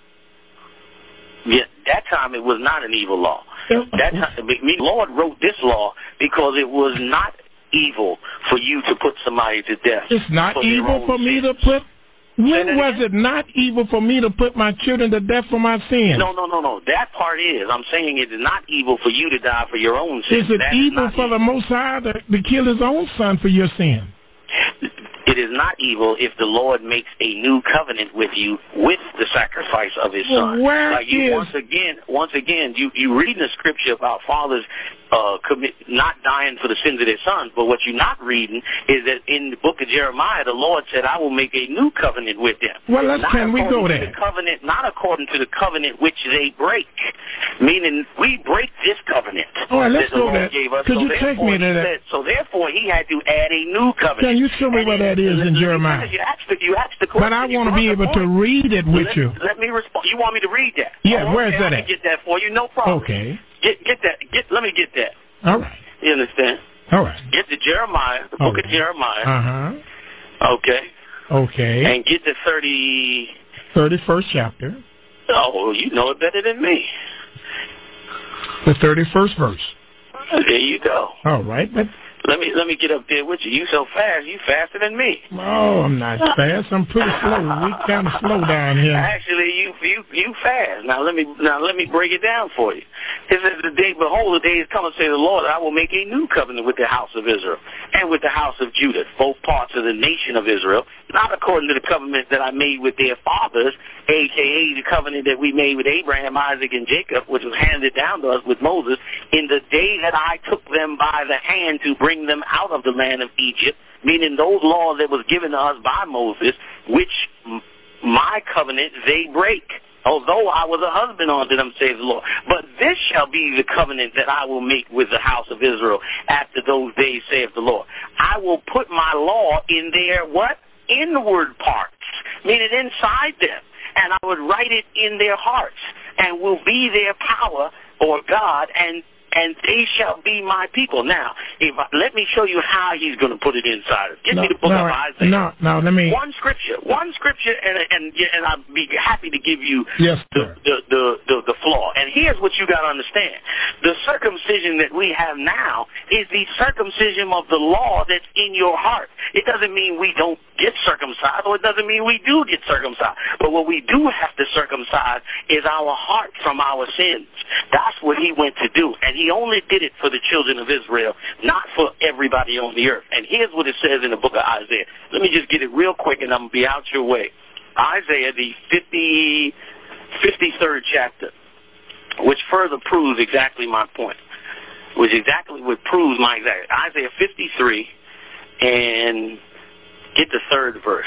Yet that time it was not an evil law. That time, the Lord wrote this law because it was not evil for you to put somebody to death. It's not for evil for me to put... When was it not evil for me to put my children to death for my sins? No, no, no, no. That part is. I'm saying it is not evil for you to die for your own sins. Is it that evil is for evil. the Most High to, to kill his own son for your sin? It is not evil if the Lord makes a new covenant with you with the sacrifice of his well, son. Where like you, is... once again, once again, you, you read in the scripture about fathers uh, commit, not dying for the sins of their sons, but what you're not reading is that in the book of Jeremiah, the Lord said, I will make a new covenant with them. Well, let's, not can we go to there? The covenant, not according to the covenant which they break, meaning we break this covenant. All right, let's that the go Lord there. gave us. Could so you take me to that? Said, so therefore, he had to add a new covenant. Can you show me and where that is in Jeremiah? You asked, the, you asked the question. But I want to be able to read it with let, you. Let me respond. You want me to read that? Yeah, oh, where's okay, that I at? can get that for you, no problem. Okay. Get get that. Get. Let me get that. All right. You understand? All right. Get to Jeremiah, the book okay. of Jeremiah. Uh-huh. Okay. Okay. And get to thirty... thirty-first chapter. Oh, you know it better than me. The thirty-first verse. There you go. All right, but... Let me let me get up there with you. You so fast. You faster than me. Oh, I'm not fast. I'm pretty slow. We kind of slow down here. Actually, you you you fast. Now let me now let me break it down for you. It says, "The day, behold, the day is coming, say the Lord, I will make a new covenant with the house of Israel and with the house of Judah, both parts of the nation of Israel, not according to the covenant that I made with their fathers, aka the covenant that we made with Abraham, Isaac, and Jacob, which was handed down to us with Moses, in the day that I took them by the hand to bring them out of the land of Egypt," meaning those laws that was given to us by Moses, which m- my covenant they break. Although I was a husband unto them, says the Lord. But this shall be the covenant that I will make with the house of Israel after those days, saith the Lord. I will put my law in their what? Inward parts, meaning inside them. And I would write it in their hearts, and will be their power, or God, and and they shall be my people. Now, if I, let me show you how he's going to put it inside. Get no, me the book no, of Isaiah. No, no, let me... One scripture, one scripture, and and and I'll be happy to give you yes, the, the, the, the, the flaw. And here's what you got to understand. The circumcision that we have now is the circumcision of the law that's in your heart. It doesn't mean we don't get circumcised, or it doesn't mean we do get circumcised. But what we do have to circumcise is our heart from our sins. That's what he went to do. And he only did it for the children of Israel, not for everybody on the earth. And here's what it says in the book of Isaiah. Let me just get it real quick, and I'm going to be out your way. Isaiah, the fifty, fifty-third chapter, which further proves exactly my point, which exactly what proves my exact. Isaiah fifty-three, and get the third verse.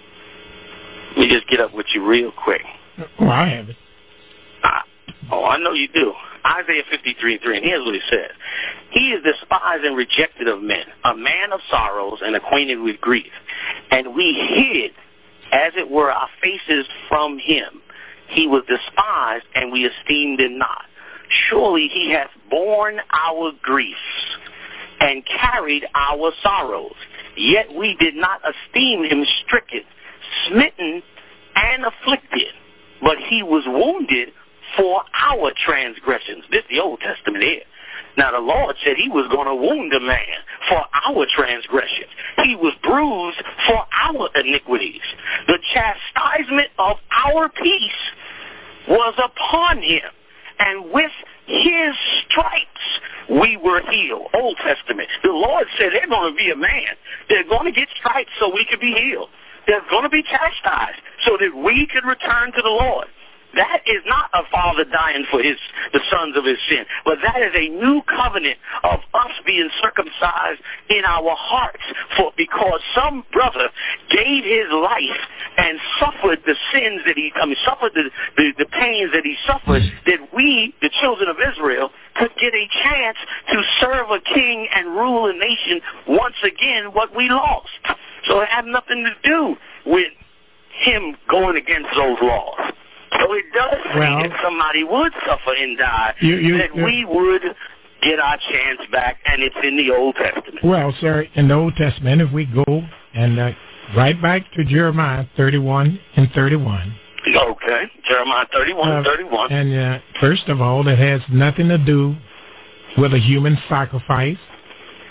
Let me just get up with you real quick. Oh, I have it. I, oh, I know you do. Isaiah fifty-three, three, and here's what it says. He is despised and rejected of men, a man of sorrows and acquainted with grief. And we hid, as it were, our faces from him. He was despised, and we esteemed him not. Surely he hath borne our griefs and carried our sorrows. Yet we did not esteem him stricken, smitten, and afflicted. But he was wounded for our transgressions. This is the Old Testament here. Now, the Lord said he was going to wound a man for our transgressions. He was bruised for our iniquities. The chastisement of our peace was upon him, and with his stripes we were healed. Old Testament. The Lord said they're going to be a man. They're going to get stripes so we could be healed. They're going to be chastised so that we could return to the Lord. That is not a father dying for his the sons of his sin, but that is a new covenant of us being circumcised in our hearts, for because some brother gave his life and suffered the sins that he, I mean, suffered the, the, the pains that he suffered, that we, the children of Israel, could get a chance to serve a king and rule a nation once again, what we lost. So it had nothing to do with him going against those laws. So it does say well, that somebody would suffer and die, you, you, that you, we would get our chance back, and it's in the Old Testament. Well, sir, in the Old Testament, if we go and uh, right back to Jeremiah thirty-one and thirty-one. Okay, Jeremiah thirty-one and uh, thirty-one. And uh, first of all, it has nothing to do with a human sacrifice.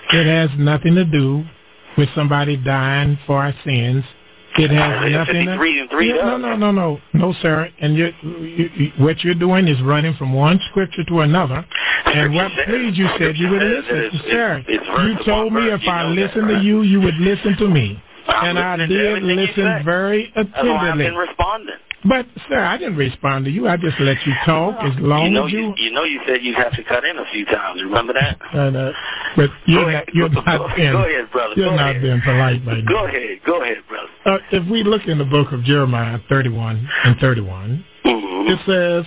It has nothing to do with somebody dying for our sins. It has uh, nothing to do. Yeah, no, no, no, no, no, sir. And you, you, you, what you're doing is running from one scripture to another. And what, please, you said you would listen, sir. You told me if I listened to you, you would listen to me, and I did listen very attentively. I've been responding. But, sir, I didn't respond to you. I just let you talk as long you know, as you... you... You know you said you'd have to cut in a few times. Remember that? I know. But you're not, you're go, not go, being... Go ahead, brother. You're go not ahead. being polite right now. Go ahead. Go ahead, brother. Uh, if we look in the book of Jeremiah thirty-one and thirty-one, mm-hmm. it says,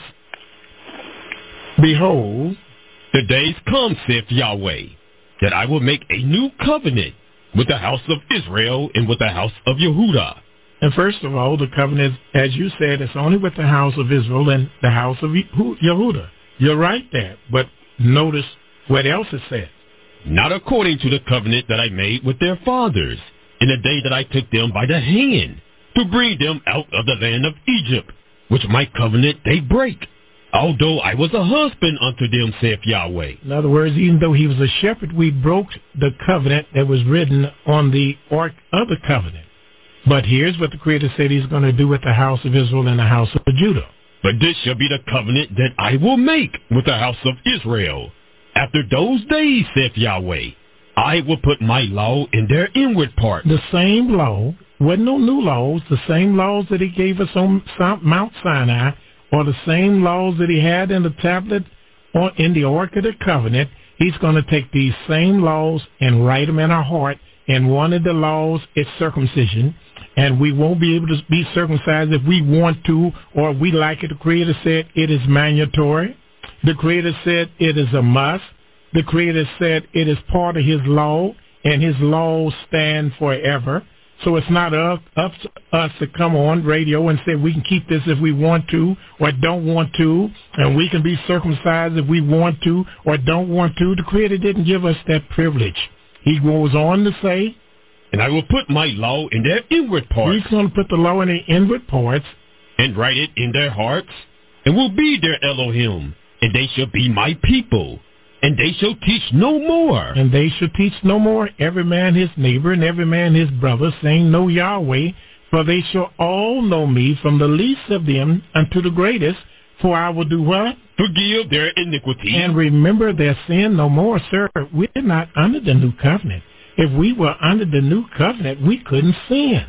Behold, the days come, saith Yahweh, that I will make a new covenant with the house of Israel and with the house of Yehudah. And first of all, the covenant, as you said, it's only with the house of Israel and the house of Yehudah. You're right there. But notice what else it says. Not according to the covenant that I made with their fathers in the day that I took them by the hand to bring them out of the land of Egypt, which my covenant they break, although I was a husband unto them, saith Yahweh. In other words, even though he was a shepherd, we broke the covenant that was written on the ark of the covenant. But here's what the Creator said he's going to do with the house of Israel and the house of Judah. But this shall be the covenant that I will make with the house of Israel. After those days, saith Yahweh, I will put my law in their inward part. The same law, wasn't no new laws, the same laws that he gave us on Mount Sinai, or the same laws that he had in the tablet or in the Ark of the Covenant. He's going to take these same laws and write them in our heart. And one of the laws is circumcision. And we won't be able to be circumcised if we want to or we like it. The Creator said it is mandatory. The Creator said it is a must. The Creator said it is part of his law, and his laws stand forever. So it's not up, up to us to come on radio and say we can keep this if we want to or don't want to, and we can be circumcised if we want to or don't want to. The Creator didn't give us that privilege. He goes on to say, and I will put my law in their inward parts. He's going to put the law in their inward parts. And write it in their hearts, and will be their Elohim, and they shall be my people, and they shall teach no more. And they shall teach no more, every man his neighbor, and every man his brother, saying, Know Yahweh, for they shall all know me, from the least of them unto the greatest, for I will do what? Forgive their iniquity. And remember their sin no more. Sir, we're not under the new covenant. If we were under the new covenant, we couldn't sin.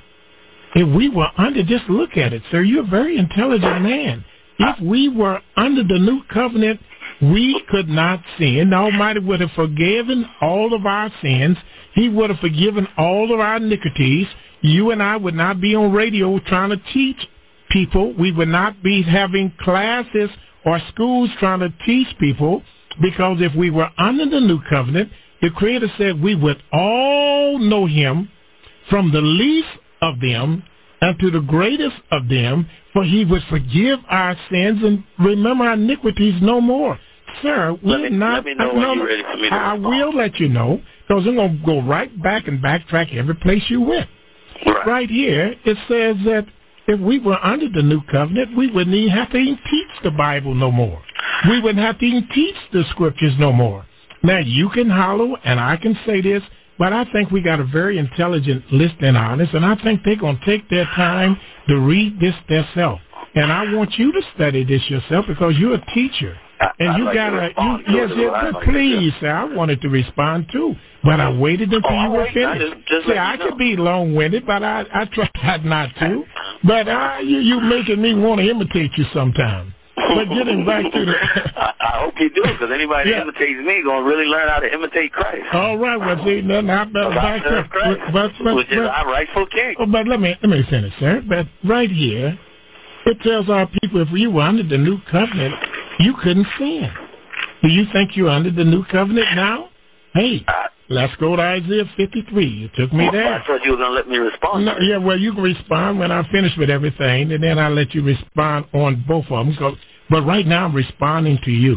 If we were under, just look at it, sir. You're a very intelligent man. If we were under the new covenant, we could not sin. The Almighty would have forgiven all of our sins. He would have forgiven all of our iniquities. You and I would not be on radio trying to teach people. We would not be having classes or schools trying to teach people, because if we were under the new covenant, the Creator said we would all know him, from the least of them unto the greatest of them, for he would forgive our sins and remember our iniquities no more. Sir, we're let me, not... Let me know I, when no, you're ready for me to I respond. will let you know, because I'm going to go right back and backtrack every place you went. Right. Right here, it says that if we were under the new covenant, we wouldn't even have to even teach the Bible no more. We wouldn't have to even teach the scriptures no more. Now, you can holler, and I can say this, but I think we got a very intelligent listening audience, and I think they're going to take their time to read this themselves. And I want you to study this yourself, because you're a teacher. And I'd you like got to to, respond you, to yes, it, yes, I'd but like to please, sir, I wanted to respond too, but I waited until Oh, you were wait, I finished. just- just See, let I you know. could be long-winded, but I, I tried not to. But uh, you, you making me want to imitate you sometime. But getting back to the... I, I hope you do, because anybody Yeah. that imitates me going to really learn how to imitate Christ. All right, well, see, then I better Because I back serve up. Christ, But, but, which is but, our rightful king. oh, but let me let me finish, sir. But right here, it tells our people if you were under the new covenant, you couldn't sin. Do you think you're under the new covenant now? Hey, let's go to Isaiah fifty-three. You took me there. I thought you were going to let me respond. No, yeah, well, you can respond when I finish with everything, and then I'll let you respond on both of them. So, but right now I'm responding to you.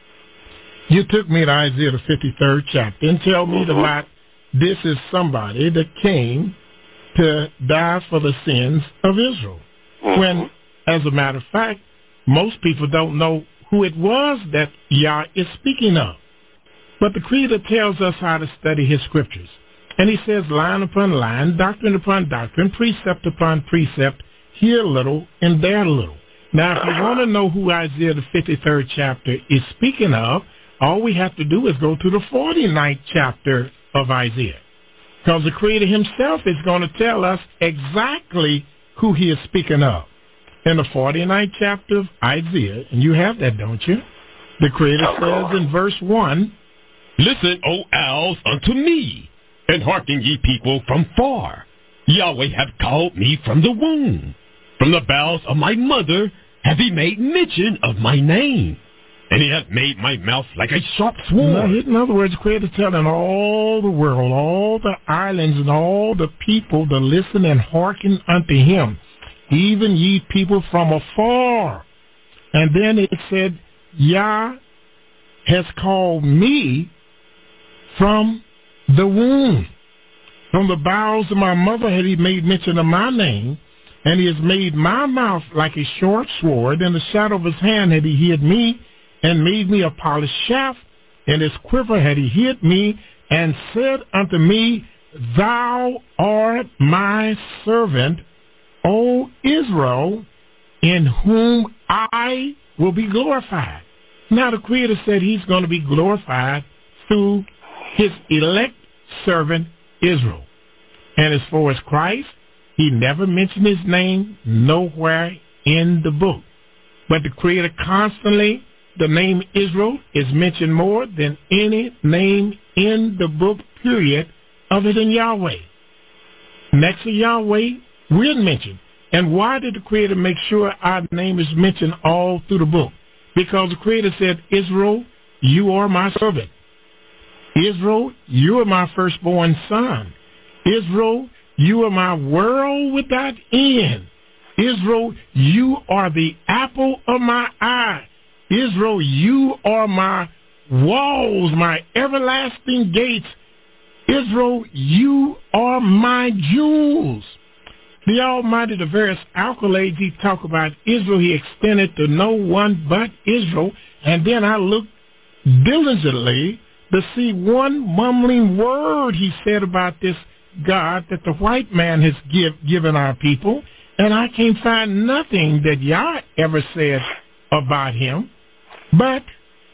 You took me to Isaiah the fifty-third chapter and tell me Mm-hmm. that this is somebody that came to die for the sins of Israel. Mm-hmm. When, as a matter of fact, most people don't know who it was that Yah is speaking of. But the Creator tells us how to study his scriptures. And he says line upon line, doctrine upon doctrine, precept upon precept, here a little and there a little. Now, if you want to know who Isaiah the fifty-third chapter is speaking of, all we have to do is go to the forty-ninth chapter of Isaiah. Because the Creator himself is going to tell us exactly who he is speaking of. In the forty-ninth chapter of Isaiah, and you have that, don't you? The Creator says in verse one, Listen, O owls, unto me, and hearken ye people from far. Yahweh hath called me from the womb. From the bowels of my mother hath he made mention of my name. And he hath made my mouth like a sharp sword. In other words, the Creator telling all the world, all the islands and all the people to listen and hearken unto him, even ye people from afar. And then it said, Yah has called me from the womb. From the bowels of my mother had he made mention of my name, and he has made my mouth like a short sword. In the shadow of his hand had he hid me, and made me a polished shaft. In his quiver had he hid me, and said unto me, Thou art my servant, O Israel, in whom I will be glorified. Now the Creator said he's going to be glorified through his elect servant Israel. And as far as Christ, he never mentioned his name nowhere in the book. But the Creator constantly, the name Israel is mentioned more than any name in the book, period, other than Yahweh. Next to Yahweh, we're mentioned. And why did the Creator make sure our name is mentioned all through the book? Because the Creator said, Israel, you are my servant. Israel, you are my firstborn son. Israel, you are my world without end. Israel, you are the apple of my eye. Israel, you are my walls, my everlasting gates. Israel, you are my jewels. The Almighty, the various accolades he talked about Israel, he extended to no one but Israel. And then I looked diligently to see one mumbling word he said about this God that the white man has give, given our people. And I can't find nothing that Yah ever said about him. But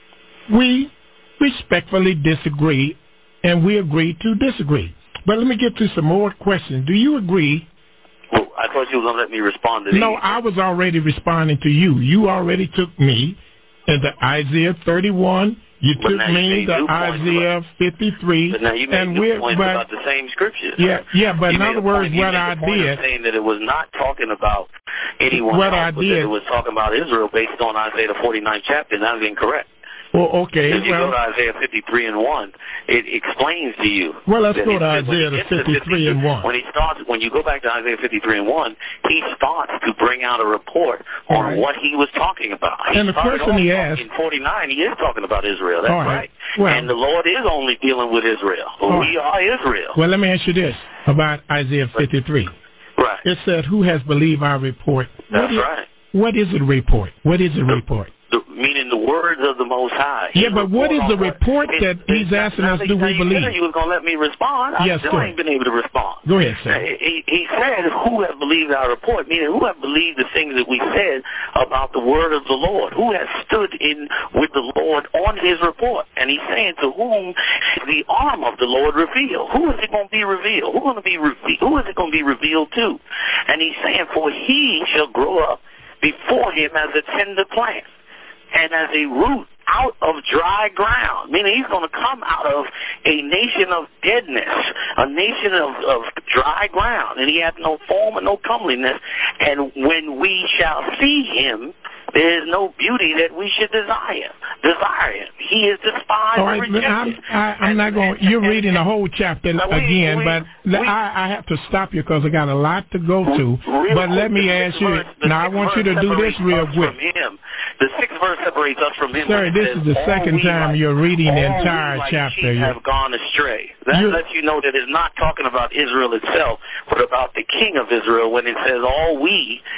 we respectfully disagree, and we agree to disagree. But let me get to some more questions. Do you agree? Well, I thought you were going to let me respond to these. No, I was already responding to you. You already took me into Isaiah thirty-one. You but took me to Isaiah fifty-three. But now you made and new we're, points but, about the same scriptures. Yeah, yeah, but you in other words, what I did... saying that it was not talking about anyone what else, I but did, that it was talking about Israel based on Isaiah the forty-ninth chapter, and that is incorrect. Well, okay. If you well, go to Isaiah fifty-three and one, it explains to you. Well, let's go to it, Isaiah the fifty-three and one. When he starts, when you go back to Isaiah fifty-three and one, he starts to bring out a report on right. what he was talking about. He and the question he asked in forty-nine, he is talking about Israel. That's right. right. Well, and the Lord is only dealing with Israel. We right. are Israel. Well, let me ask you this about Isaiah fifty-three. Right. It said, "Who has believed our report?" That's what is, right. What is a report? What is a report? The, meaning the words of the Most High. Yeah, but what is the report what, that it, he's asking us, do we believe? You was going to let me respond. I yes, still sir. ain't been able to respond. Go ahead, sir. He, he said, who have believed our report? Meaning, who have believed the things that we said about the word of the Lord? Who has stood in with the Lord on his report? And he's saying, to whom the arm of the Lord revealed? Who is it going to be revealed? Who, going to be revealed? Who is it going to be revealed to? And he's saying, for he shall grow up before him as a tender plant, and as a root out of dry ground, meaning he's going to come out of a nation of deadness, a nation of, of dry ground, and he hath no form and no comeliness, and when we shall see him, there is no beauty that we should desire. Desire him. He is despised All right, and rejected. I'm, I, I'm not going. You're reading the whole chapter we, again, we, but we, I, I have to stop you because I got a lot to go to. Real but let me ask you. Verse, now I want you to do this real quick. Him. The sixth verse separates us from him. Sir, this is the second time like, you're reading the all entire we like chapter. Sheep have gone astray. That you, lets you know that it's not talking about Israel itself, but about the king of Israel when it says all we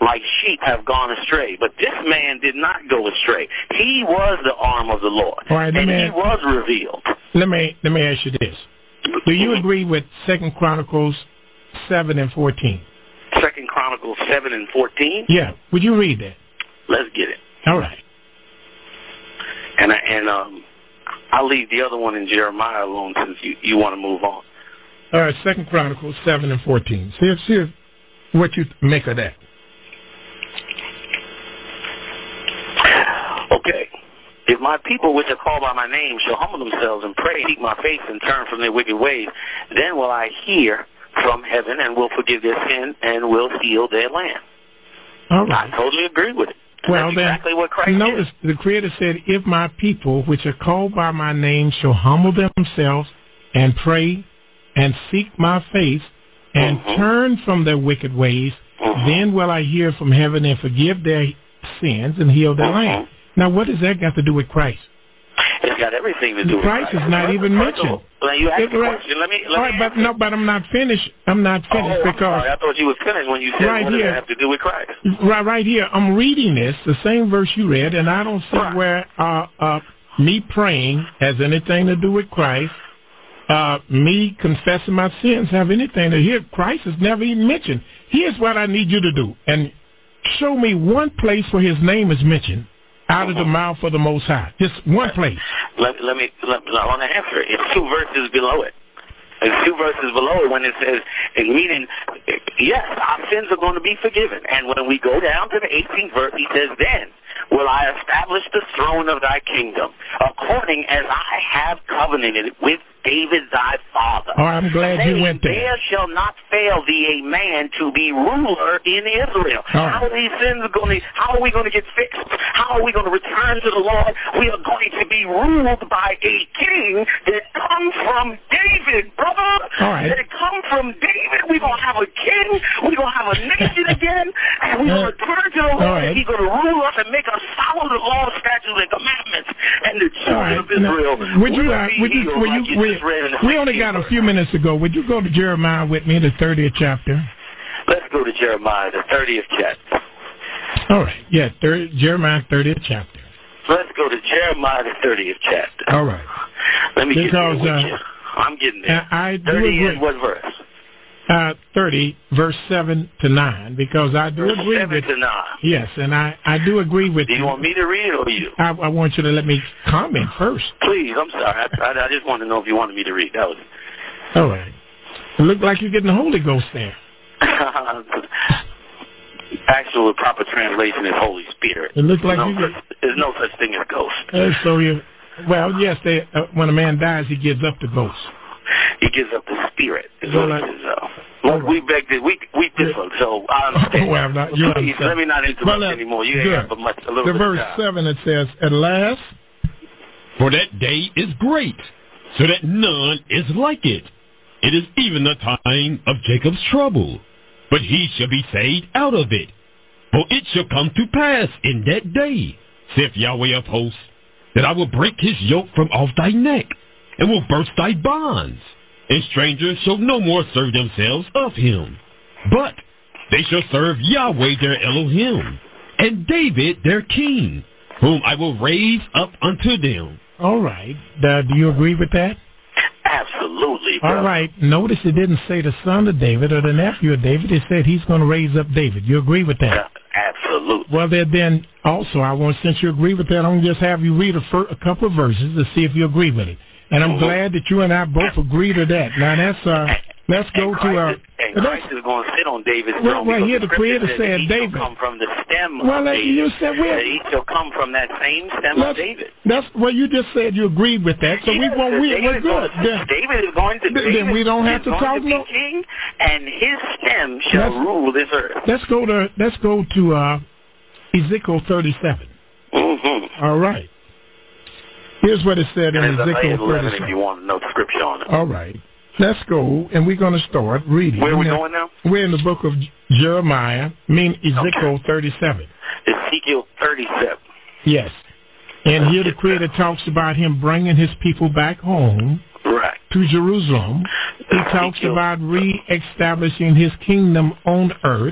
like sheep have gone astray. But this man did not go astray. He was the arm of the Lord, All right, and me, he was revealed. Let me let me ask you this: do you agree with Second Chronicles seven and fourteen? Second Chronicles seven and fourteen. Yeah, would you read that? Let's get it. All right. And I, and um, I'll leave the other one in Jeremiah alone since you, you want to move on. All right, Second Chronicles seven and fourteen. See if see if, what you make of that. Okay. If my people which are called by my name shall humble themselves and pray, seek my face, and turn from their wicked ways, then will I hear from heaven and will forgive their sin and will heal their land. All right. I totally agree with it. Well, That's then, exactly what Christ notice did. the Creator said, if my people, which are called by my name, shall humble themselves and pray and seek my face and Mm-hmm. turn from their wicked ways, Mm-hmm. then will I hear from heaven and forgive their sins and heal their Mm-hmm. land. Now, what does that got to do with Christ? It's got everything to do with Christ Christ. is not even First of mentioned. all, Well, you asked It- the right. question. Let me, let All me right, but answer. no, but I'm not finished. I'm not finished oh, I'm because sorry. I thought you was finished when you said Right what does here. it have to do with Christ? right, right here, I'm reading this, the same verse you read, and I don't see Right. where uh, uh, me praying has anything to do with Christ. Uh, me confessing my sins have anything to do. Christ is never even mentioned. Here's what I need you to do, and show me one place where His name is mentioned out of the mouth of the Most High. Just one place. Let, let me, let, I want to answer it. It's two verses below it. It's two verses below it when it says, meaning, yes, our sins are going to be forgiven. And when we go down to the eighteenth verse, he says, then will I establish the throne of thy kingdom, according as I have covenanted with David thy father. Oh, I'm glad saying, you went there. There shall not fail thee a man to be ruler in Israel. All right. How are these sins going to, how are we going to get fixed? How are we going to return to the Lord? We are going to be ruled by a king that comes from David, brother. All right. That come from David. We're going to have a king. We're going to have a nation again. And we're going to return to the Lord. All right. And he's going to rule us and make us follow the law, statutes, and commandments. And the children All right. of Israel Now, would you, will uh, be would you, healed would like you, you would, just read in the we only got a few minutes to go. Would you go to Jeremiah with me, the thirtieth chapter? Let's go to Jeremiah, the thirtieth chapter. All right. Yeah, thirty, Jeremiah thirtieth chapter. Let's go to Jeremiah, the thirtieth chapter. All right. Let me Because, get there uh, with you. I'm getting there. I, I do thirty agree. and what verse? Uh, thirty, verse seven to nine, because I do Verse agree seven with to nine. Yes, and I, I do agree with Do you want me to read it or you? I, I want you to let me comment first. Please, I'm sorry. I, I, I just wanted to know if you wanted me to read. That was All right. It looked like you're getting the Holy Ghost there. Actual proper translation is Holy Spirit. It looks like no you get... such, there's no such thing as ghost. Uh, so you... Well, yes, they, uh, when a man dies, he gives up the ghost. He gives up the spirit. Is Well, what I- it is, uh, well, right. we beg to, we we differ, so I understand. Well, not, you Please, understand. let me not interrupt Well, uh, anymore. You ain't good. got but much, a little The bit verse of time. seven, it says, at last... For that day is great, so that none is like it. It is even the time of Jacob's trouble, but he shall be saved out of it. For it shall come to pass in that day, saith Yahweh of hosts, that I will break his yoke from off thy neck, and will burst thy bonds, and strangers shall no more serve themselves of him. But they shall serve Yahweh their Elohim, and David their king, whom I will raise up unto them. All right. Uh, do you agree with that? Absolutely. All brother. right. Notice it didn't say the son of David or the nephew of David. It said he's going to raise up David. You agree with that? Yeah, absolutely. Well, then, then also, I want, since you agree with that, I'm going to just have you read a, fir- a couple of verses to see if you agree with it. And I'm Mhm. glad that you and I both agree to that. Now, that's, uh, let's go and to, uh, Christ, is, and let's- Christ is going to sit on David's Well, throne. right because here, the scripture Creator says said he David. shall come from the stem well, of like David. you said, That we're, he shall come from that same stem of that's, David. that's, well, you just said you agreed with that, so we Yes, won't, we, David we're is good. going- Then, David is going to. then David we don't have is to going talk to be no- king, and his stem shall Let's- rule this earth. let's go to, let's go to, uh, Ezekiel thirty-seven. Mm-hmm. All right. Here's what it said in And there's Ezekiel eleven if thirty-seven. you want to know the scripture on it. All right. Let's go, and we're going to start reading. Where are we Now, going now? We're in the book of Jeremiah, I mean Ezekiel thirty-seven. Ezekiel thirty-seven. Yes. And here the Creator talks about him bringing his people back home Right. to Jerusalem. He talks Ezekiel. about re-establishing his kingdom on earth.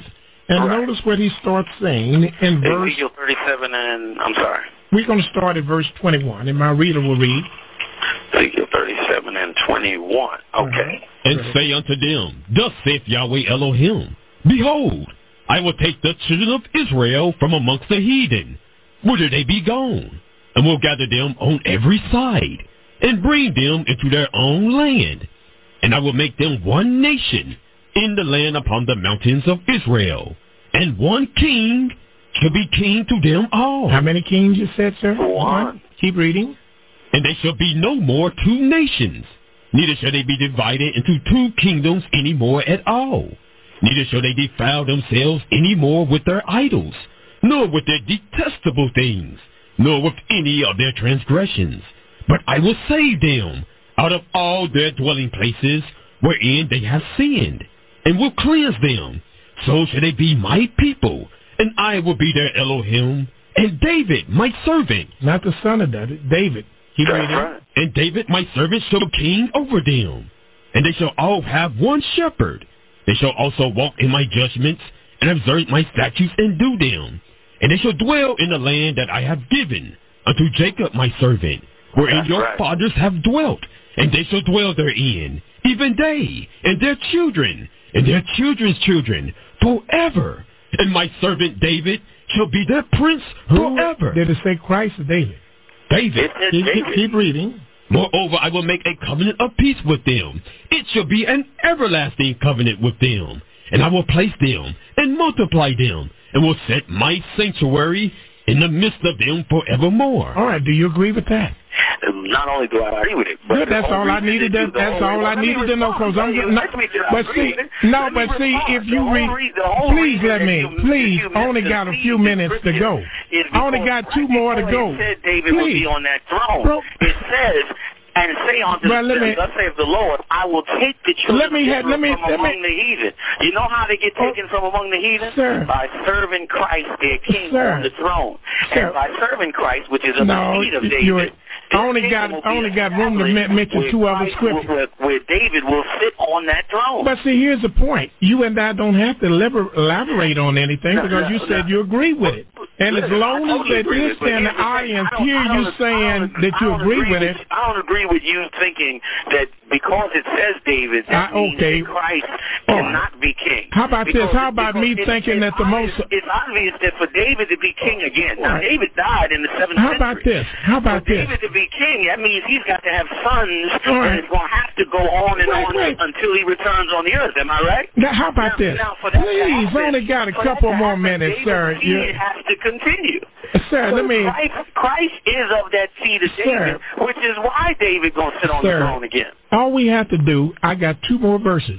And right. notice what he starts saying in verse... Ezekiel thirty-seven and... I'm sorry. We're going to start at verse twenty-one, and my reader will read. Ezekiel thirty-seven and twenty-one. Okay. Uh-huh. And say unto them, Thus saith Yahweh Elohim, Behold, I will take the children of Israel from amongst the heathen, whither they be gone, and will gather them on every side, and bring them into their own land. And I will make them one nation in the land upon the mountains of Israel, and one king shall be king to them all. How many kings you said, sir? One. Keep reading. And they shall be no more two nations, neither shall they be divided into two kingdoms any more at all. Neither shall they defile themselves any more with their idols, nor with their detestable things, nor with any of their transgressions. But I will save them out of all their dwelling places wherein they have sinned, and will cleanse them. So shall they be my people, and I will be their Elohim, and David my servant. Not the son of David, David. Keep That's reading. right. And David my servant shall be king over them. And they shall all have one shepherd. They shall also walk in my judgments, and observe my statutes, and do them. And they shall dwell in the land that I have given unto Jacob my servant, wherein That's your right. fathers have dwelt, and they shall dwell therein, even they, and their children, and their children's children, forever. And my servant David shall be their prince forever. Did it say Christ or David? David. It says Keep, David. keep reading. Moreover, I will make a covenant of peace with them. It shall be an everlasting covenant with them. And I will place them and multiply them, and will set my sanctuary in the midst of them forevermore. All right, do you agree with that? Not only do I agree with it, but Good, that's all I needed. That, that's all I needed to know. Cause I'm not, but see, no, but see, if you read, please let me, please, I only got a few minutes to go. I only got two more to go. It said David will be on that throne. It says, and say unto well, let me, thus saith the Lord, I will take the children let me have, let me, from let among me, the heathen. You know how they get taken oh, from among the heathen? Sir. By serving Christ, their king, sir. on the throne. Sir. And by serving Christ, which is of no, the seed of David. I only got I only got room to mention two other scriptures. Where, where David will sit on that throne. But see, here's the point. You and I don't have to elaborate on anything no, because no, you no. said you agree with it. And Listen, as long as they listen in the audience hear you saying that you agree with it. I don't agree with you thinking that because it says David, that uh, okay. means that Christ oh. cannot be king. How about because, this? How about me it, thinking that the obvious, most... It's obvious that for David to be king again. Now, right. David died in the seventh How century. about this? How about for this? David to be king, that means he's got to have sons, right. and it's going to have to go on and right, on right. until he returns on the earth. Am I right? Now, how about now, this? Now, for that Please, happen, I only got a for couple that more happen, minutes, David, sir. It has to continue. Sir, so let me... Christ, Christ is of that seed of David, sir, which is why David going to sit on sir, the throne again. All we have to do, I got two more verses.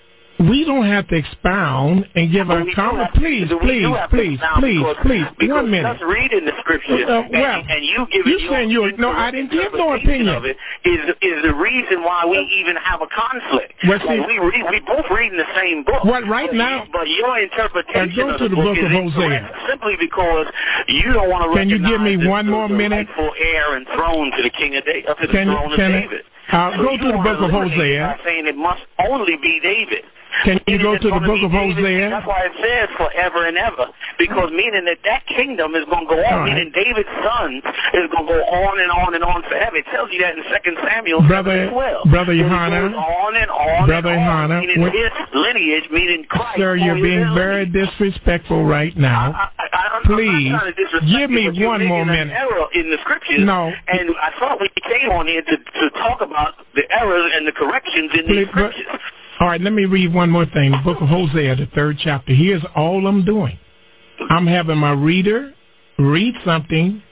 We don't have to expound and give our comment. Please, please, please, please, please. One minute. Just reading the scripture, uh, well, and, and you give you it saying you no, I didn't give no opinion. Of it is is the reason why we even have a conflict. Well, see, like we read, we both reading the same book. What right but now? You, but your interpretation go of to the, the book, book is of Hosea. Simply because you don't want to. Can you give me the, one the, more the minute? For heir and throne to the king of David, to the can, throne can of David. Uh, so go to the book of Hosea. Saying it must only be David. Can you go to the book of Hosea? That's why it says forever and ever, because meaning that that kingdom is going to go on, right. meaning David's son is going to go on and on and on forever. It tells you that in Second Samuel Brother, twelve. Brother Yohana, on and on Brother and on, Yohana, meaning his lineage, meaning Christ. Sir, you're being very disrespectful right now. I, I, I, I'm, Please, I'm give me you, one more minute. Error in the scriptures, no. And I thought we came on here to, to talk about the errors and the corrections in Please, these scriptures. But, all right, let me read one more thing. The book of Hosea, the third chapter. Here's all I'm doing. I'm having my reader read something.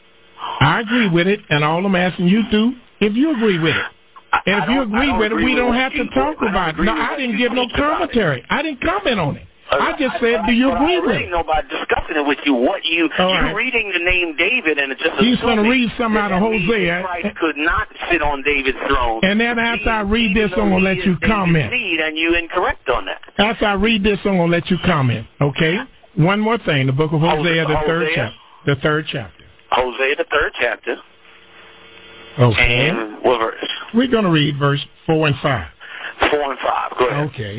I agree with it, and all I'm asking you to do, if you agree with it. And if you agree with it, we don't have to talk about it. No, I didn't give no commentary. I didn't comment on it. I just said, do you agree with it? I don't know about discussing it with you. What you All you right. reading the name David and it's just he's going to read something out of Hosea. Christ could not sit on David's throne. And then after I read this, I'm going to let you comment. And you incorrect on that. After I read this, I'm going to let you comment. Okay. One more thing. The book of Hosea, the third chapter. The third chapter. Hosea, the third chapter. Okay. And what verse? We're going to read verse four and five. Four and five. Go ahead. Okay.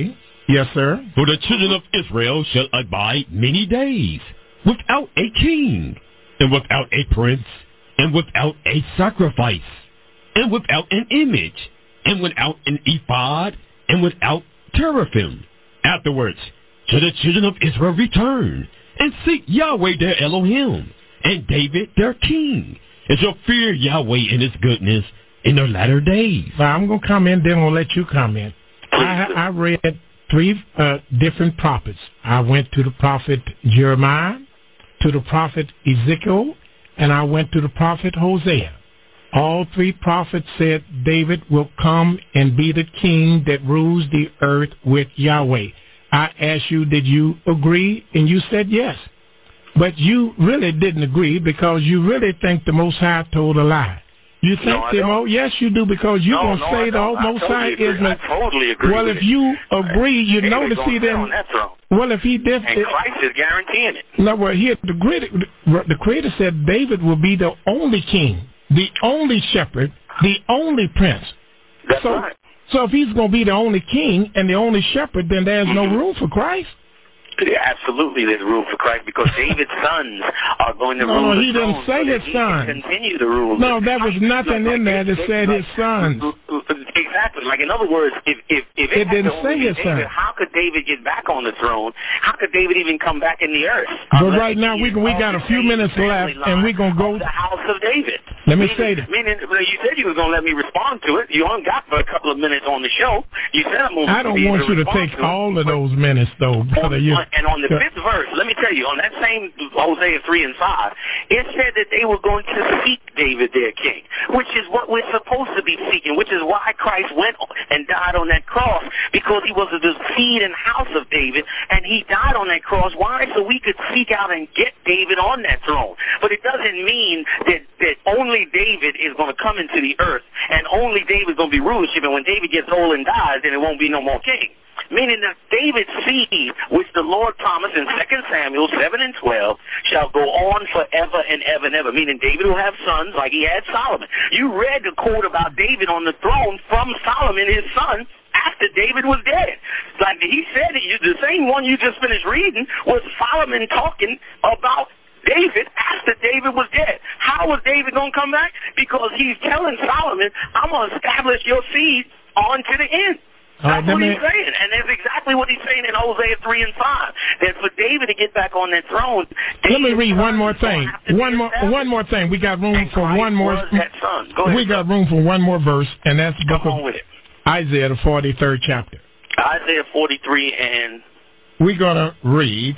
Yes, sir. For the children of Israel shall abide many days, without a king, and without a prince, and without a sacrifice, and without an image, and without an ephod, and without teraphim. Afterwards shall the children of Israel return, and seek Yahweh their Elohim, and David their king, and shall fear Yahweh in his goodness in their latter days. Now, I'm going to comment, then I'll let you comment. I, I read three uh, different prophets. I went to the prophet Jeremiah, to the prophet Ezekiel, and I went to the prophet Hosea. All three prophets said David will come and be the king that rules the earth with Yahweh. I asked you, did you agree? And you said yes. But you really didn't agree because you really think the Most High told a lie. You think no, them, oh, yes, you do, because you're no, going to no, say the totally Most High agree. is... I totally agree Well, with if it. you agree, you know to see them... Well, if he did... And Christ is guaranteeing it. No, well, here, the, the, the Creator said David will be the only king, the only shepherd, the only prince. That's so, right. So if he's going to be the only king and the only shepherd, then there's no room for Christ. Yeah, absolutely, there's room for Christ because David's sons are going to no, rule no, the he didn't throne say so his sons. Continue to rule. No, there was nothing like, in there that said his sons. Exactly. Like in other words, if if if it, it didn't say his David, sons, how could David get back on the throne? How could David even come back in the earth? But right now we we got a few minutes left, and we're gonna go the house of David. Let me meaning, say that. Meaning, you said you were gonna let me respond to it. You only got for a couple of minutes on the show. You said I'm gonna. I don't want you to take to all of those minutes, though, brother. On, you, and on the fifth verse, let me tell you, on that same Hosea three and five, it said that they were going to seek David their king, which is what we're supposed to be seeking, which is why Christ went and died on that cross, because he was the seed and house of David, and he died on that cross. Why? So we could seek out and get David on that throne. But it doesn't mean that, that only David is going to come into the earth, and only David is going to be rulership, and when David gets old and dies, then it won't be no more king. Meaning that David's seed, which the Lord promised in Second Samuel seven and twelve, shall go on forever and ever and ever. Meaning David will have sons like he had Solomon. You read the quote about David on the throne from Solomon, his son, after David was dead. Like he said, it, the same one you just finished reading was Solomon talking about David after David was dead. How was David going to come back? Because he's telling Solomon, I'm going to establish your seed on to the end. That's right, what me, he's saying, and that's exactly what he's saying in Hosea three and five. That for David to get back on that throne, let me read one more thing. One more, one more thing. We got room and for Christ one more. That son. Go ahead, we got room for one more verse, and that's the book Come on of with it. Isaiah, the forty-third chapter. Isaiah forty-three and we're gonna read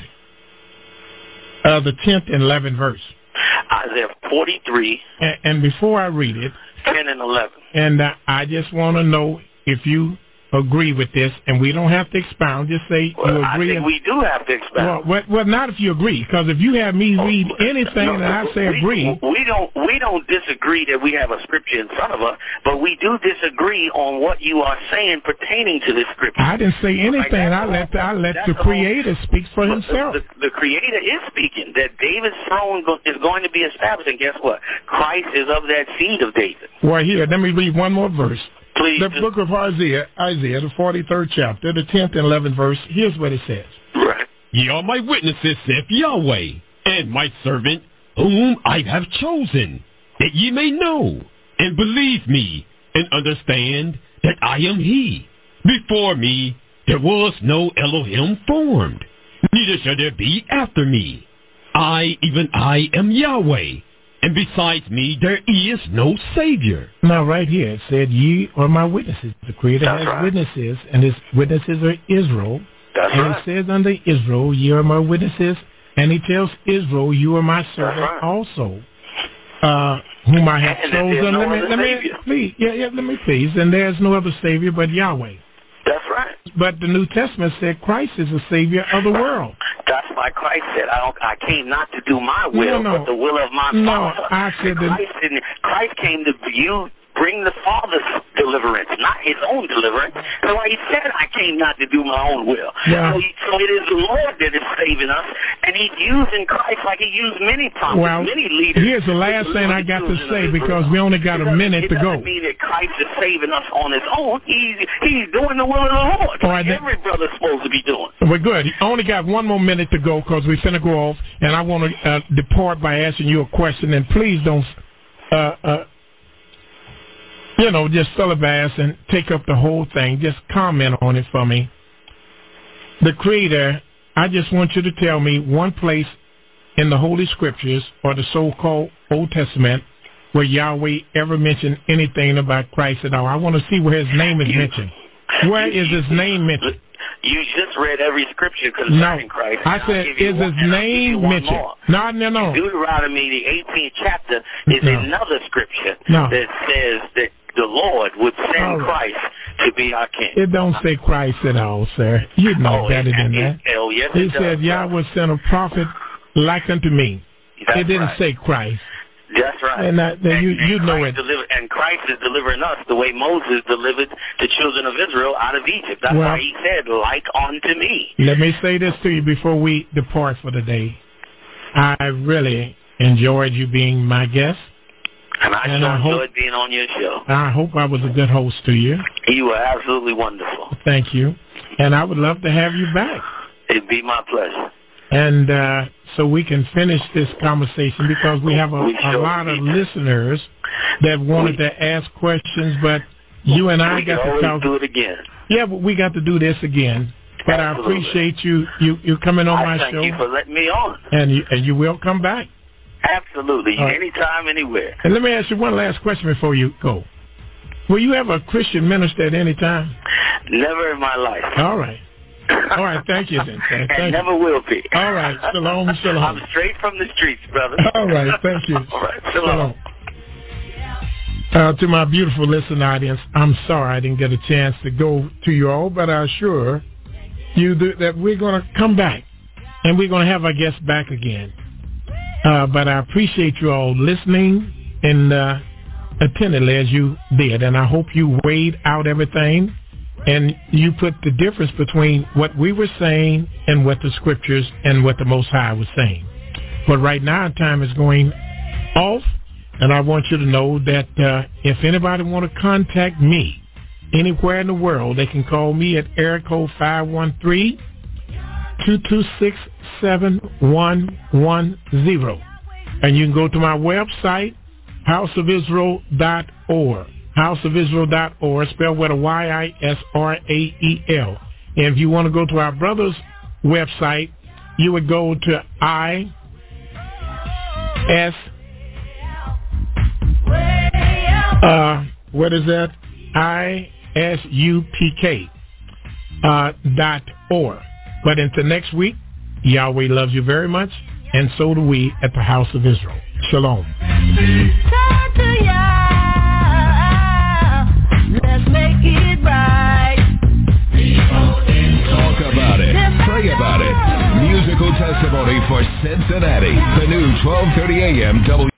uh, the tenth and eleventh verse. Isaiah forty-three. And, and before I read it, ten and eleven. And uh, I just want to know if you agree with this, and we don't have to expound. Just say well, you agree. I think we do have to expound. Well, well, well not if you agree, because if you have me read anything no, and I say we, agree, we don't we don't disagree that we have a scripture in front of us, but we do disagree on what you are saying pertaining to this scripture. I didn't say anything. Like I let the, I let the Creator whole, speak for himself. The, the, the Creator is speaking that David's throne go, is going to be established, and guess what? Christ is of that seed of David. Well, here, let me read one more verse. Please. The book of Isaiah, Isaiah, the forty-third chapter, the tenth and eleventh verse. Here's what it says. Right. Ye are my witnesses, saith Yahweh, and my servant, whom I have chosen, that ye may know and believe me, and understand that I am he. Before me there was no Elohim formed, neither shall there be after me. I, even I, am Yahweh, and besides me there is no Savior. Now right here it said, ye are my witnesses. The Creator That's has right. witnesses, and his witnesses are Israel. That's and right. it says unto Israel, ye are my witnesses, and he tells Israel, you are my servant right. also, uh, whom I have and chosen. No let me, let me, please, yeah, yeah, let me please. And there's no other Savior but Yahweh. That's right. But the New Testament said Christ is the Savior of the world. That's why Christ said, I don't. I came not to do my will, no, no. but the will of my no, Father. I said Christ, didn't, Christ came to you bring the Father's deliverance, not his own deliverance. So he said, I came not to do my own will. Yeah. So, he, so it is the Lord that is saving us, and he's using Christ like he used many prophets, well, many leaders. Here's the last thing I got to say, because we only got a minute to go. It doesn't mean that Christ is saving us on his own. He's, he's doing the will of the Lord. All right, like every brother's supposed to be doing. We're good. I only got one more minute to go because we're finna go off, and I want to uh, depart by asking you a question. And please don't, uh, uh, you know, just syllabus and take up the whole thing. Just comment on it for me. The Creator, I just want you to tell me one place in the Holy Scriptures or the so-called Old Testament where Yahweh ever mentioned anything about Christ at all. I want to see where his name is mentioned. Where is his name mentioned? You just read every scripture concerning no, Christ. I said, is his name mentioned? No, no, no. Deuteronomy, the eighteenth chapter, is no. another scripture no. that says that the Lord would send right. Christ to be our king. It don't say Christ at all, sir. You know oh, better it, than it, that. Oh, yes, he it said, does, Yahweh sent a prophet like unto me. That's it didn't right. say Christ. That's right. And, that, and, and you, you and know it. Deliver, and Christ is delivering us the way Moses delivered the children of Israel out of Egypt. That's well, why he said, like unto me. Let me say this to you before we depart for the day. I really enjoyed you being my guest. And I and sure I enjoyed hope, being on your show. I hope I was a good host to you. You were absolutely wonderful. Thank you. And I would love to have you back. It'd be my pleasure. And uh, so we can finish this conversation because we have a, we a lot of listeners that wanted we, to ask questions, but you and I we got can to talk. do it again. Yeah, but we got to do this again. But Absolutely. I appreciate you, you, you coming on I my thank show. Thank you for letting me on. And you, and you will come back. Absolutely. Right. Anytime, anywhere. And let me ask you one last question before you go. Were you ever a Christian minister at any time? Never in my life. All right. All right, thank you then. Thank and you. never will be. All right, shalom, shalom. I'm straight from the streets, brother. All right, thank you. All right, shalom. Uh, to my beautiful listening audience, I'm sorry I didn't get a chance to go to you all, but I assure you th- that we're going to come back, and we're going to have our guests back again. Uh, but I appreciate you all listening and uh, attentively as you did, and I hope you weighed out everything. And you put the difference between what we were saying and what the scriptures and what the Most High was saying. But right now, time is going off, and I want you to know that uh, if anybody want to contact me anywhere in the world, they can call me at area code five one three, two two six, seven one one zero. And you can go to my website, house of israel dot org. house of israel dot org, spelled with a Y I S R A E L. And if you want to go to our brother's website, you would go to I S, uh, what is that? I S U P K uh, dot org. But until next week, Yahweh loves you very much, and so do we at the House of Israel. Shalom. Let's make it right. Talk about it. Pray about it. Musical testimony for Cincinnati. The new twelve thirty a.m. W.